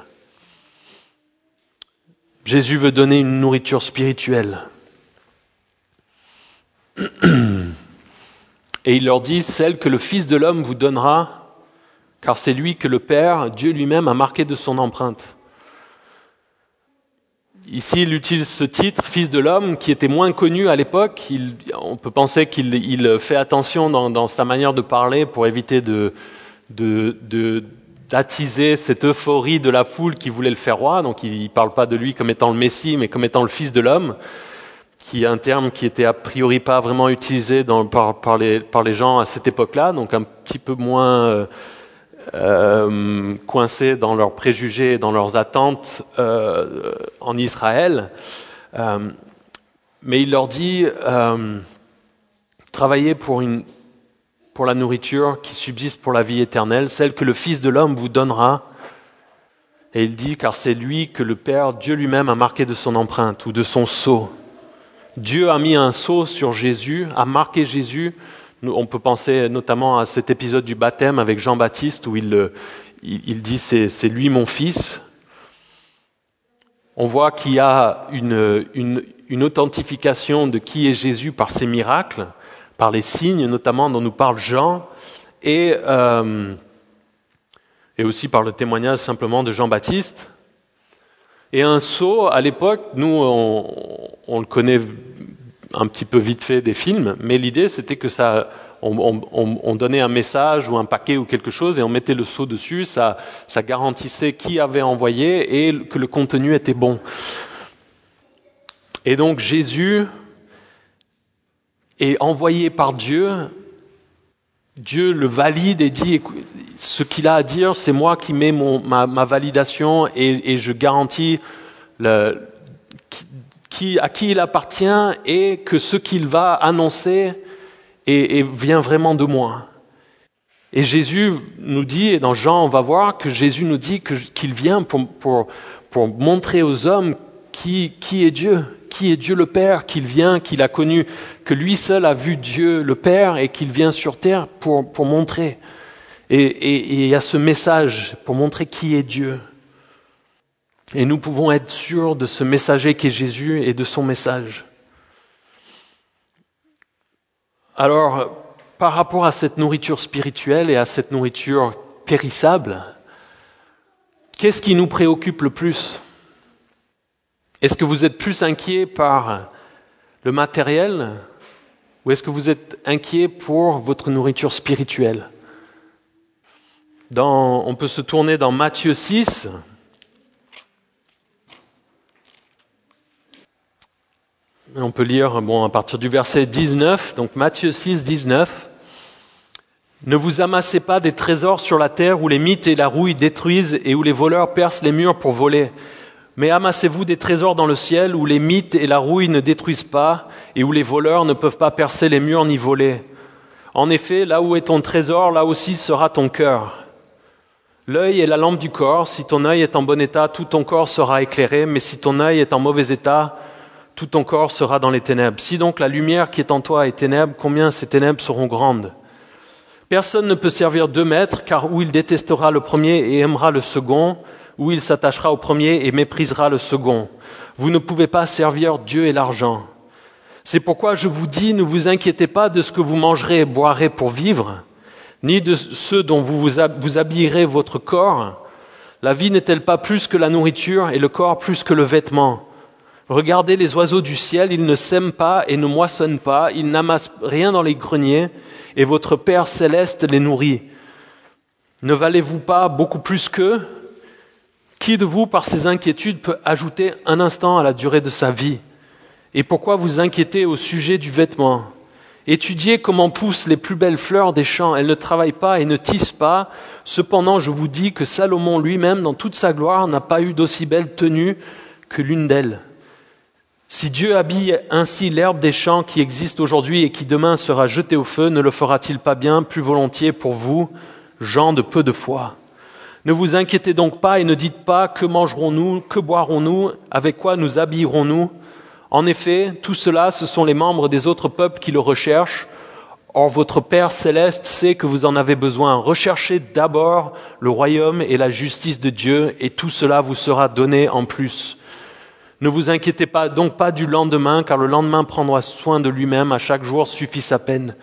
Jésus veut donner une nourriture spirituelle. Et il leur dit, celle que le Fils de l'homme vous donnera, car c'est lui que le Père, Dieu lui-même, a marqué de son empreinte. Ici, il utilise ce titre, Fils de l'homme, qui était moins connu à l'époque. Il, on peut penser qu'il il fait attention dans, dans sa manière de parler pour éviter de, de, de, d'attiser cette euphorie de la foule qui voulait le faire roi. Donc il ne parle pas de lui comme étant le Messie, mais comme étant le Fils de l'homme, qui est un terme qui était a priori pas vraiment utilisé dans, par, par, les, par les gens à cette époque-là, donc un petit peu moins euh, euh, coincés dans leurs préjugés, dans leurs attentes euh, en Israël. Euh, mais il leur dit, euh, travaillez pour, une, pour la nourriture qui subsiste pour la vie éternelle, celle que le Fils de l'homme vous donnera. Et il dit, car c'est lui que le Père, Dieu lui-même, a marqué de son empreinte ou de son sceau. Dieu a mis un sceau sur Jésus, a marqué Jésus. On peut penser notamment à cet épisode du baptême avec Jean-Baptiste où il, il, il dit c'est, c'est lui mon fils. On voit qu'il y a une, une, une authentification de qui est Jésus par ses miracles, par les signes notamment dont nous parle Jean, et, euh, et aussi par le témoignage simplement de Jean-Baptiste. Et un sceau, à l'époque, nous, on, on le connaît un petit peu vite fait des films, mais l'idée, c'était que ça, on, on, on donnait un message ou un paquet ou quelque chose et on mettait le sceau dessus, ça, ça garantissait qui avait envoyé et que le contenu était bon. Et donc, Jésus est envoyé par Dieu. Dieu le valide et dit, écoute, ce qu'il a à dire, c'est moi qui mets mon, ma, ma validation et, et je garantis le, qui, à qui il appartient et que ce qu'il va annoncer et, et vient vraiment de moi. Et Jésus nous dit, et dans Jean on va voir que Jésus nous dit que, qu'il vient pour, pour, pour montrer aux hommes qui, qui est Dieu, qui est Dieu le Père, qu'il vient, qu'il a connu, que lui seul a vu Dieu le Père et qu'il vient sur terre pour, pour montrer. Et, et, et il y a ce message pour montrer qui est Dieu. Et nous pouvons être sûrs de ce messager qu'est Jésus et de son message. Alors, par rapport à cette nourriture spirituelle et à cette nourriture périssable, qu'est-ce qui nous préoccupe le plus ? Est-ce que vous êtes plus inquiet par le matériel ou est-ce que vous êtes inquiet pour votre nourriture spirituelle ? Dans, on peut se tourner dans Matthieu six. On peut lire bon, à partir du verset dix-neuf, donc Matthieu six, dix-neuf. « Ne vous amassez pas des trésors sur la terre où les mythes et la rouille détruisent et où les voleurs percent les murs pour voler. Mais amassez-vous des trésors dans le ciel où les mythes et la rouille ne détruisent pas et où les voleurs ne peuvent pas percer les murs ni voler. En effet, là où est ton trésor, là aussi sera ton cœur. L'œil est la lampe du corps. Si ton œil est en bon état, tout ton corps sera éclairé. Mais si ton œil est en mauvais état, tout ton corps sera dans les ténèbres. Si donc la lumière qui est en toi est ténèbres, combien ces ténèbres seront grandes ? Personne ne peut servir deux maîtres, car ou il détestera le premier et aimera le second, ou il s'attachera au premier et méprisera le second. Vous ne pouvez pas servir Dieu et l'argent. C'est pourquoi je vous dis, ne vous inquiétez pas de ce que vous mangerez et boirez pour vivre, ni de ceux dont vous vous habillerez votre corps. La vie n'est-elle pas plus que la nourriture et le corps plus que le vêtement ? Regardez les oiseaux du ciel, ils ne sèment pas et ne moissonnent pas, ils n'amassent rien dans les greniers, et votre Père céleste les nourrit. Ne valez-vous pas beaucoup plus qu'eux ? Qui de vous, par ses inquiétudes, peut ajouter un instant à la durée de sa vie ? Et pourquoi vous inquiétez au sujet du vêtement ? Étudiez comment poussent les plus belles fleurs des champs. Elles ne travaillent pas et ne tissent pas. Cependant, je vous dis que Salomon lui-même, dans toute sa gloire, n'a pas eu d'aussi belle tenue que l'une d'elles. Si Dieu habille ainsi l'herbe des champs qui existe aujourd'hui et qui demain sera jetée au feu, ne le fera-t-il pas bien plus volontiers pour vous, gens de peu de foi ? Ne vous inquiétez donc pas et ne dites pas que mangerons-nous, que boirons-nous, avec quoi nous habillerons-nous ? En effet, tout cela, ce sont les membres des autres peuples qui le recherchent. Or, votre Père céleste sait que vous en avez besoin. Recherchez d'abord le royaume et la justice de Dieu, et tout cela vous sera donné en plus. Ne vous inquiétez pas, donc pas du lendemain, car le lendemain prendra soin de lui-même, à chaque jour suffit sa peine.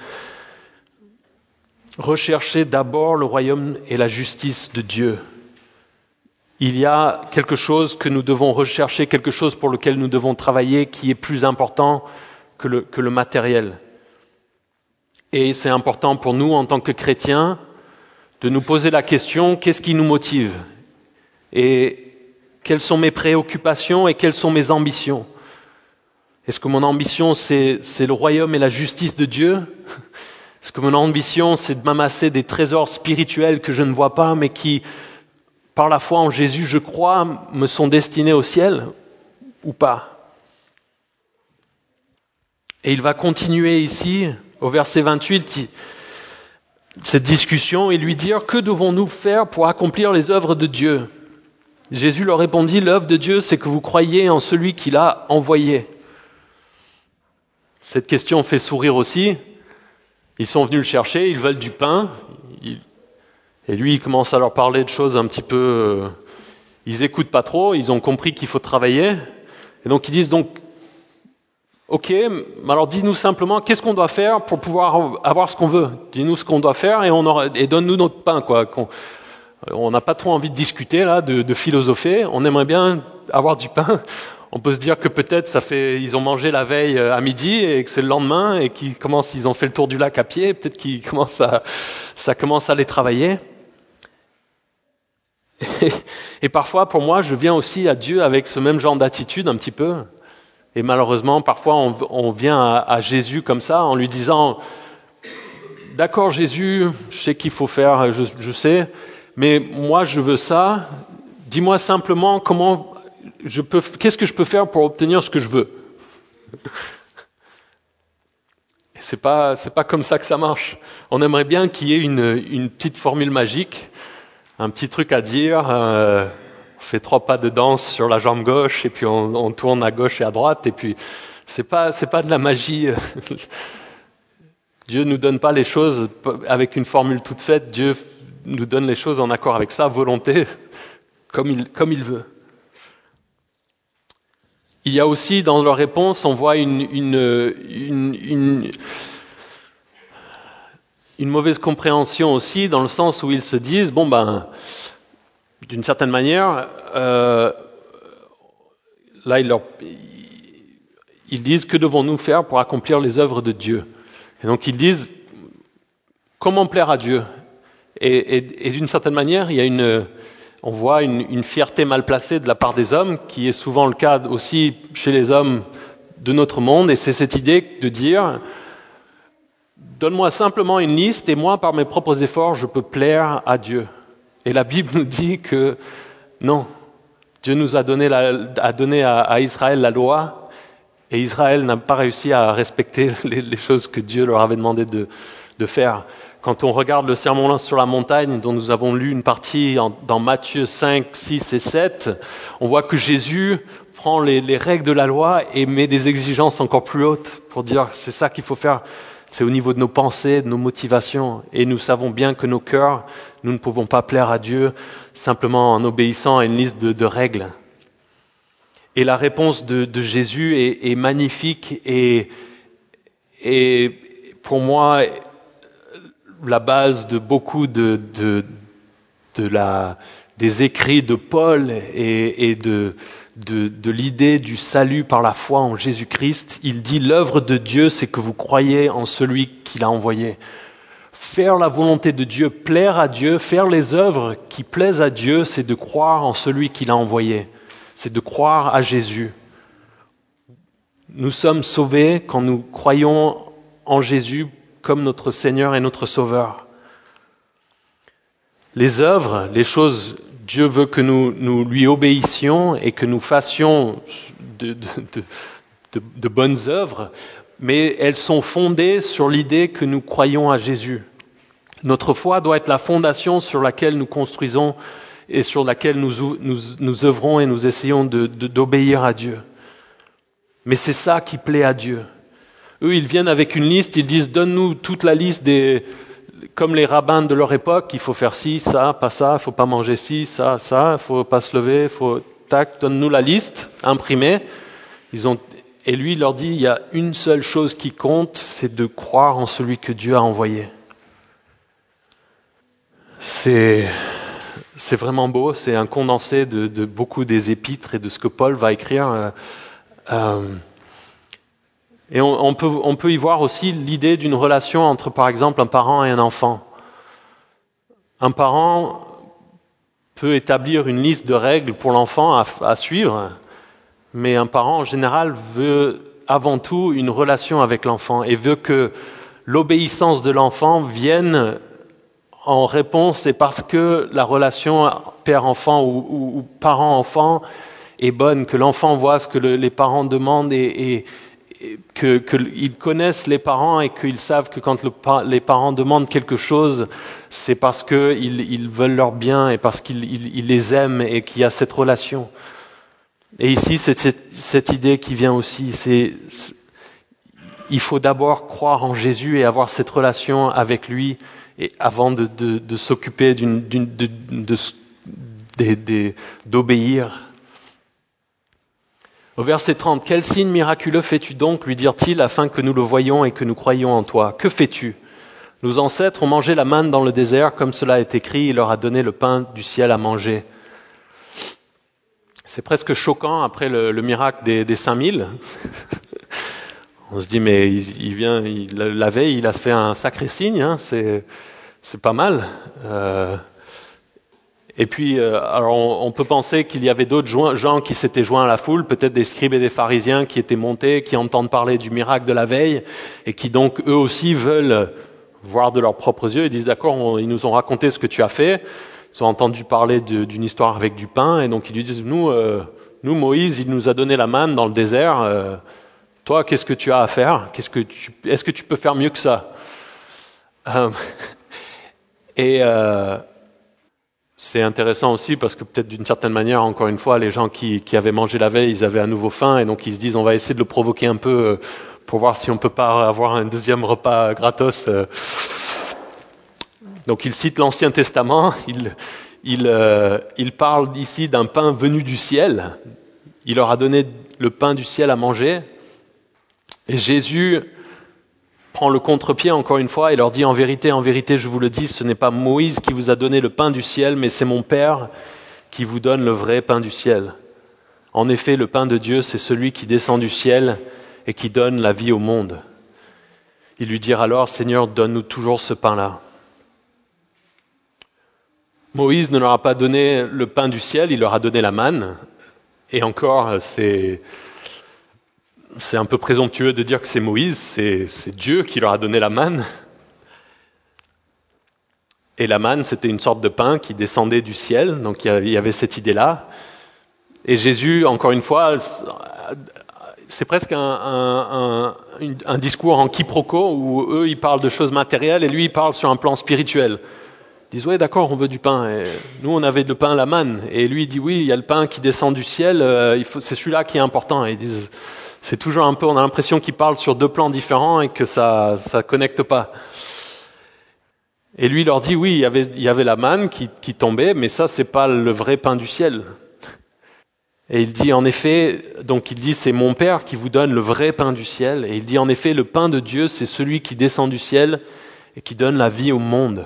Recherchez d'abord le royaume et la justice de Dieu. Il y a quelque chose que nous devons rechercher, quelque chose pour lequel nous devons travailler, qui est plus important que le, que le matériel. Et c'est important pour nous, en tant que chrétiens, de nous poser la question, qu'est-ce qui nous motive ? Et quelles sont mes préoccupations et quelles sont mes ambitions ? Est-ce que mon ambition, c'est, c'est le royaume et la justice de Dieu ? Est-ce que mon ambition, c'est de m'amasser des trésors spirituels que je ne vois pas, mais qui, par la foi en Jésus, je crois, me sont destinés au ciel ou pas ? Et il va continuer ici, au verset vingt-huit, cette discussion, et lui dire « Que devons-nous faire pour accomplir les œuvres de Dieu ?» Jésus leur répondit, l'œuvre de Dieu, c'est que vous croyez en celui qui l'a envoyé. Cette question fait sourire aussi. Ils sont venus le chercher, ils veulent du pain. Et lui, il commence à leur parler de choses un petit peu... Ils écoutent pas trop, ils ont compris qu'il faut travailler. Et donc ils disent donc, ok, alors dis-nous simplement, qu'est-ce qu'on doit faire pour pouvoir avoir ce qu'on veut ? Dis-nous ce qu'on doit faire et, on aura, et donne-nous notre pain, quoi. Qu'on, On n'a pas trop envie de discuter là, de, de philosopher. On aimerait bien avoir du pain. On peut se dire que peut-être ça fait, ils ont mangé la veille à midi et que c'est le lendemain et qu'ils commencent, ils ont fait le tour du lac à pied. Peut-être qu'ils commencent à, ça commence à les travailler. Et, et parfois, pour moi, je viens aussi à Dieu avec ce même genre d'attitude un petit peu. Et malheureusement, parfois, on, on vient à, à Jésus comme ça, en lui disant, d'accord, Jésus, je sais qu'il faut faire, je, je sais. Mais moi, je veux ça. Dis-moi simplement comment je peux, qu'est-ce que je peux faire pour obtenir ce que je veux ? C'est pas, c'est pas comme ça que ça marche. On aimerait bien qu'il y ait une, une petite formule magique, un petit truc à dire. Euh, on fait trois pas de danse sur la jambe gauche et puis on, on tourne à gauche et à droite. Et puis c'est pas, c'est pas de la magie. Dieu nous donne pas les choses avec une formule toute faite. Dieu nous donne les choses en accord avec sa volonté, comme il, comme il veut. Il y a aussi dans leur réponse, on voit une, une, une, une, une mauvaise compréhension aussi, dans le sens où ils se disent, bon ben, d'une certaine manière, euh, là ils, leur, ils disent, que devons-nous faire pour accomplir les œuvres de Dieu? Et donc ils disent, comment plaire à Dieu? et, et, et d'une certaine manière, il y a une... On voit une, une fierté mal placée de la part des hommes, qui est souvent le cas aussi chez les hommes de notre monde, et c'est cette idée de dire « Donne-moi simplement une liste, et moi, par mes propres efforts, je peux plaire à Dieu. » Et la Bible nous dit que non, Dieu nous a donné, la, a donné à, à Israël la loi, et Israël n'a pas réussi à respecter les, les choses que Dieu leur avait demandé de, de faire. Quand on regarde le sermon sur la montagne, dont nous avons lu une partie en, dans Matthieu cinq, six et sept, on voit que Jésus prend les, les règles de la loi et met des exigences encore plus hautes pour dire c'est ça qu'il faut faire. C'est au niveau de nos pensées, de nos motivations. Et nous savons bien que nos cœurs, nous ne pouvons pas plaire à Dieu simplement en obéissant à une liste de, de règles. Et la réponse de, de Jésus est, est magnifique et, et pour moi... la base de beaucoup de, de, de la, des écrits de Paul et, et de, de, de l'idée du salut par la foi en Jésus-Christ. Il dit « L'œuvre de Dieu, c'est que vous croyez en celui qui l'a envoyé. » Faire la volonté de Dieu, plaire à Dieu, faire les œuvres qui plaisent à Dieu, c'est de croire en celui qui l'a envoyé. C'est de croire à Jésus. Nous sommes sauvés quand nous croyons en Jésus comme notre Seigneur et notre Sauveur. Les œuvres, les choses, Dieu veut que nous, nous lui obéissions et que nous fassions de, de, de, de, de bonnes œuvres, mais elles sont fondées sur l'idée que nous croyons à Jésus. Notre foi doit être la fondation sur laquelle nous construisons et sur laquelle nous, nous, nous œuvrons et nous essayons de, de, d'obéir à Dieu. Mais c'est ça qui plaît à Dieu. Eux, ils viennent avec une liste, ils disent « Donne-nous toute la liste des... » Comme les rabbins de leur époque, il faut faire ci, ça, pas ça, il faut pas manger ci, ça, ça, il faut pas se lever, il faut... Tac, donne-nous la liste, imprimée. Ils ont... Et lui, il leur dit, il y a une seule chose qui compte, c'est de croire en celui que Dieu a envoyé. C'est, c'est vraiment beau, c'est un condensé de, de beaucoup des épîtres et de ce que Paul va écrire. Euh, euh, Et on, on, peut, on peut y voir aussi l'idée d'une relation entre, par exemple, un parent et un enfant. Un parent peut établir une liste de règles pour l'enfant à, à suivre, mais un parent, en général, veut avant tout une relation avec l'enfant et veut que l'obéissance de l'enfant vienne en réponse, et parce que la relation père-enfant ou, ou, ou parent-enfant est bonne, que l'enfant voit ce que le, les parents demandent et... et que, qu'ils connaissent les parents et qu'ils savent que quand le, les parents demandent quelque chose, c'est parce qu'ils ils veulent leur bien et parce qu'ils ils, ils les aiment et qu'il y a cette relation. Et ici, c'est cette, cette idée qui vient aussi. C'est, c'est, il faut d'abord croire en Jésus et avoir cette relation avec lui et avant de, de, de s'occuper d'une, d'une, de, de, de, de, d'obéir. Au verset trente, « Quel signe miraculeux fais-tu donc, lui dirent-ils, afin que nous le voyions et que nous croyions en toi? Que fais-tu? Nos ancêtres ont mangé la manne dans le désert, comme cela est écrit, il leur a donné le pain du ciel à manger. » C'est presque choquant après le, le miracle des, des cinq mille. On se dit, mais il, il vient, il, la veille, il a fait un sacré signe, hein, c'est, c'est pas mal. Euh, Et puis, euh, alors on, on peut penser qu'il y avait d'autres gens qui s'étaient joints à la foule, peut-être des scribes et des pharisiens qui étaient montés, qui entendent parler du miracle de la veille, et qui donc eux aussi veulent voir de leurs propres yeux. Ils disent, d'accord, on, ils nous ont raconté ce que tu as fait. Ils ont entendu parler de, d'une histoire avec du pain, et donc ils lui disent, nous, euh, nous Moïse, il nous a donné la manne dans le désert. Euh, Toi, qu'est-ce que tu as à faire? Qu'est-ce que tu, est-ce que tu peux faire mieux que ça? euh, Et euh, c'est intéressant aussi parce que peut-être d'une certaine manière, encore une fois, les gens qui, qui avaient mangé la veille, ils avaient à nouveau faim et donc ils se disent on va essayer de le provoquer un peu euh, pour voir si on peut pas avoir un deuxième repas gratos. euh. Donc il cite l'Ancien Testament, il, il, euh, il parle ici d'un pain venu du ciel. Il leur a donné le pain du ciel à manger. Et Jésus prend le contre-pied encore une fois et leur dit en vérité, en vérité, je vous le dis, ce n'est pas Moïse qui vous a donné le pain du ciel, mais c'est mon Père qui vous donne le vrai pain du ciel. En effet, le pain de Dieu, c'est celui qui descend du ciel et qui donne la vie au monde. Ils lui dirent alors, Seigneur, donne-nous toujours ce pain-là. Moïse ne leur a pas donné le pain du ciel, il leur a donné la manne. Et encore, c'est... C'est un peu présomptueux de dire que c'est Moïse, c'est, c'est Dieu qui leur a donné la manne. Et la manne, c'était une sorte de pain qui descendait du ciel, donc il y avait cette idée-là. Et Jésus, encore une fois, c'est presque un, un, un, un discours en quiproquo où eux, ils parlent de choses matérielles et lui, il parle sur un plan spirituel. Ils disent, ouais, d'accord, on veut du pain. Et nous, on avait le pain, la manne. Et lui, il dit, oui, il y a le pain qui descend du ciel, euh, il faut, c'est celui-là qui est important. Et ils disent... C'est toujours un peu, on a l'impression qu'ils parlent sur deux plans différents et que ça ça connecte pas. Et lui leur dit, oui, il y avait, il y avait la manne qui, qui tombait, mais ça, c'est pas le vrai pain du ciel. Et il dit, en effet, donc il dit, c'est mon Père qui vous donne le vrai pain du ciel. Et il dit, en effet, le pain de Dieu, c'est celui qui descend du ciel et qui donne la vie au monde.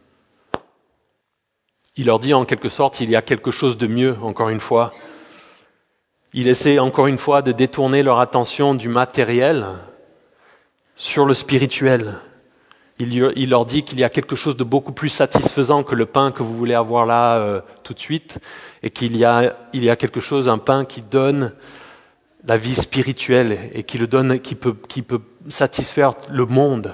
Il leur dit, en quelque sorte, il y a quelque chose de mieux, encore une fois. Il essaie encore une fois de détourner leur attention du matériel sur le spirituel. Il, il leur dit qu'il y a quelque chose de beaucoup plus satisfaisant que le pain que vous voulez avoir là euh, tout de suite, et qu'il y a, il y a quelque chose, un pain qui donne la vie spirituelle et qui le donne, qui peut, qui peut satisfaire le monde.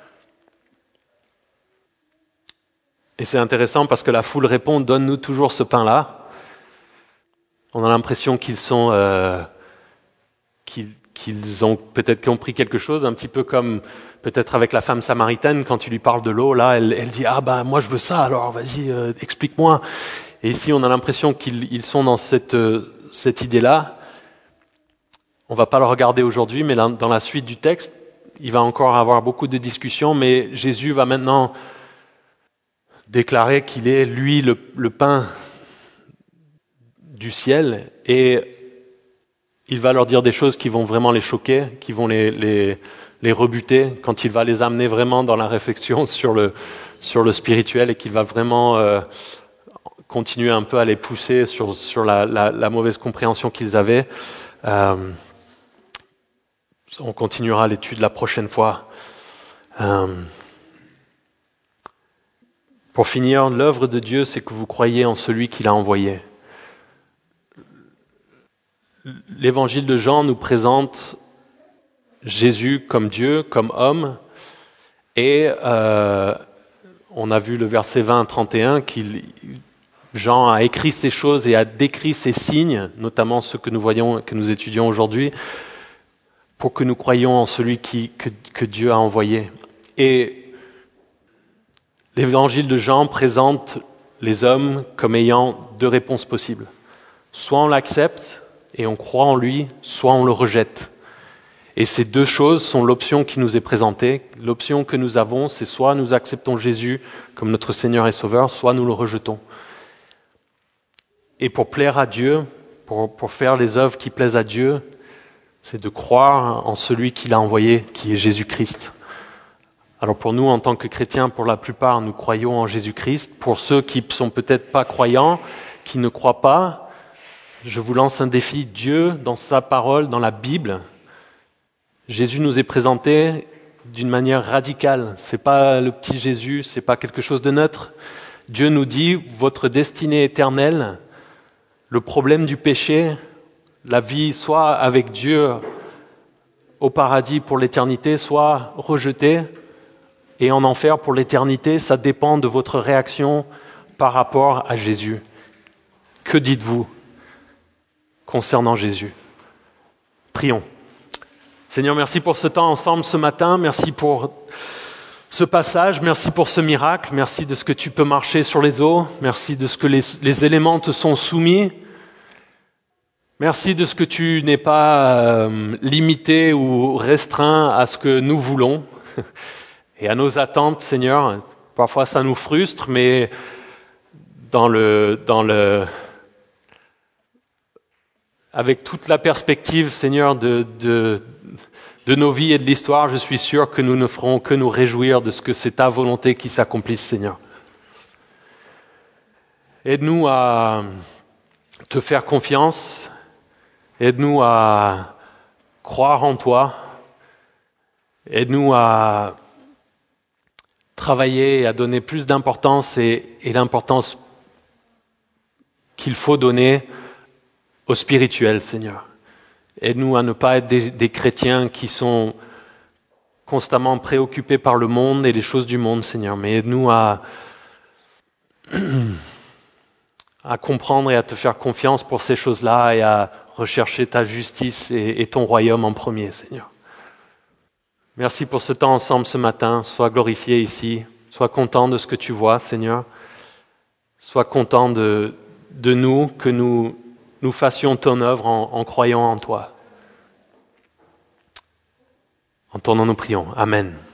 Et c'est intéressant parce que la foule répond, donne-nous toujours ce pain-là. On a l'impression qu'ils sont, euh, qu'ils, qu'ils ont peut-être compris quelque chose, un petit peu comme peut-être avec la femme samaritaine, quand tu lui parles de l'eau, là, elle, elle dit ah ben moi je veux ça, alors vas-y euh, explique-moi. Et ici on a l'impression qu'ils ils sont dans cette euh, cette idée-là. On va pas le regarder aujourd'hui, mais là, dans la suite du texte, il va encore avoir beaucoup de discussions, mais Jésus va maintenant déclarer qu'il est lui le, le pain du ciel, et il va leur dire des choses qui vont vraiment les choquer, qui vont les, les, les rebuter, quand il va les amener vraiment dans la réflexion sur le, sur le spirituel, et qu'il va vraiment euh, continuer un peu à les pousser sur, sur la, la, la mauvaise compréhension qu'ils avaient. Euh, on continuera l'étude la prochaine fois. Euh, pour finir, l'œuvre de Dieu, c'est que vous croyez en celui qui l'a envoyé. L'évangile de Jean nous présente Jésus comme Dieu, comme homme, et euh, on a vu le verset vingt à trente et un, qu'il, Jean a écrit ces choses et a décrit ces signes, notamment ceux que nous voyons, que nous étudions aujourd'hui, pour que nous croyions en celui qui, que, que Dieu a envoyé. Et l'évangile de Jean présente les hommes comme ayant deux réponses possibles. Soit on l'accepte, et on croit en lui, soit on le rejette. Et ces deux choses sont l'option qui nous est présentée. L'option que nous avons, c'est soit nous acceptons Jésus comme notre Seigneur et Sauveur, soit nous le rejetons. Et pour plaire à Dieu, pour, pour faire les œuvres qui plaisent à Dieu, c'est de croire en celui qui l'a envoyé, qui est Jésus-Christ. Alors pour nous, en tant que chrétiens, pour la plupart, nous croyons en Jésus-Christ. Pour ceux qui ne sont peut-être pas croyants, qui ne croient pas, je vous lance un défi. Dieu, dans sa parole, dans la Bible, Jésus nous est présenté d'une manière radicale. C'est pas le petit Jésus, c'est pas quelque chose de neutre. Dieu nous dit, votre destinée éternelle, le problème du péché, la vie soit avec Dieu au paradis pour l'éternité, soit rejetée et en enfer pour l'éternité, ça dépend de votre réaction par rapport à Jésus. Que dites-vous concernant Jésus? Prions. Seigneur, merci pour ce temps ensemble ce matin. Merci pour ce passage. Merci pour ce miracle. Merci de ce que tu peux marcher sur les eaux. Merci de ce que les, les éléments te sont soumis. Merci de ce que tu n'es pas euh, limité ou restreint à ce que nous voulons et à nos attentes, Seigneur. Parfois, ça nous frustre, mais dans le, dans le, avec toute la perspective, Seigneur, de, de, de nos vies et de l'histoire, je suis sûr que nous ne ferons que nous réjouir de ce que c'est ta volonté qui s'accomplisse, Seigneur. Aide-nous à te faire confiance. Aide-nous à croire en toi. Aide-nous à travailler et à donner plus d'importance et, et l'importance qu'il faut donner au spirituel, Seigneur. Aide-nous à ne pas être des, des chrétiens qui sont constamment préoccupés par le monde et les choses du monde, Seigneur, mais aide-nous à, à comprendre et à te faire confiance pour ces choses-là et à rechercher ta justice et, et ton royaume en premier, Seigneur. Merci pour ce temps ensemble ce matin. Sois glorifié ici. Sois content de ce que tu vois, Seigneur. Sois content de, de nous, que nous, nous fassions ton œuvre en, en croyant en toi. En ton nom nous prions. Amen.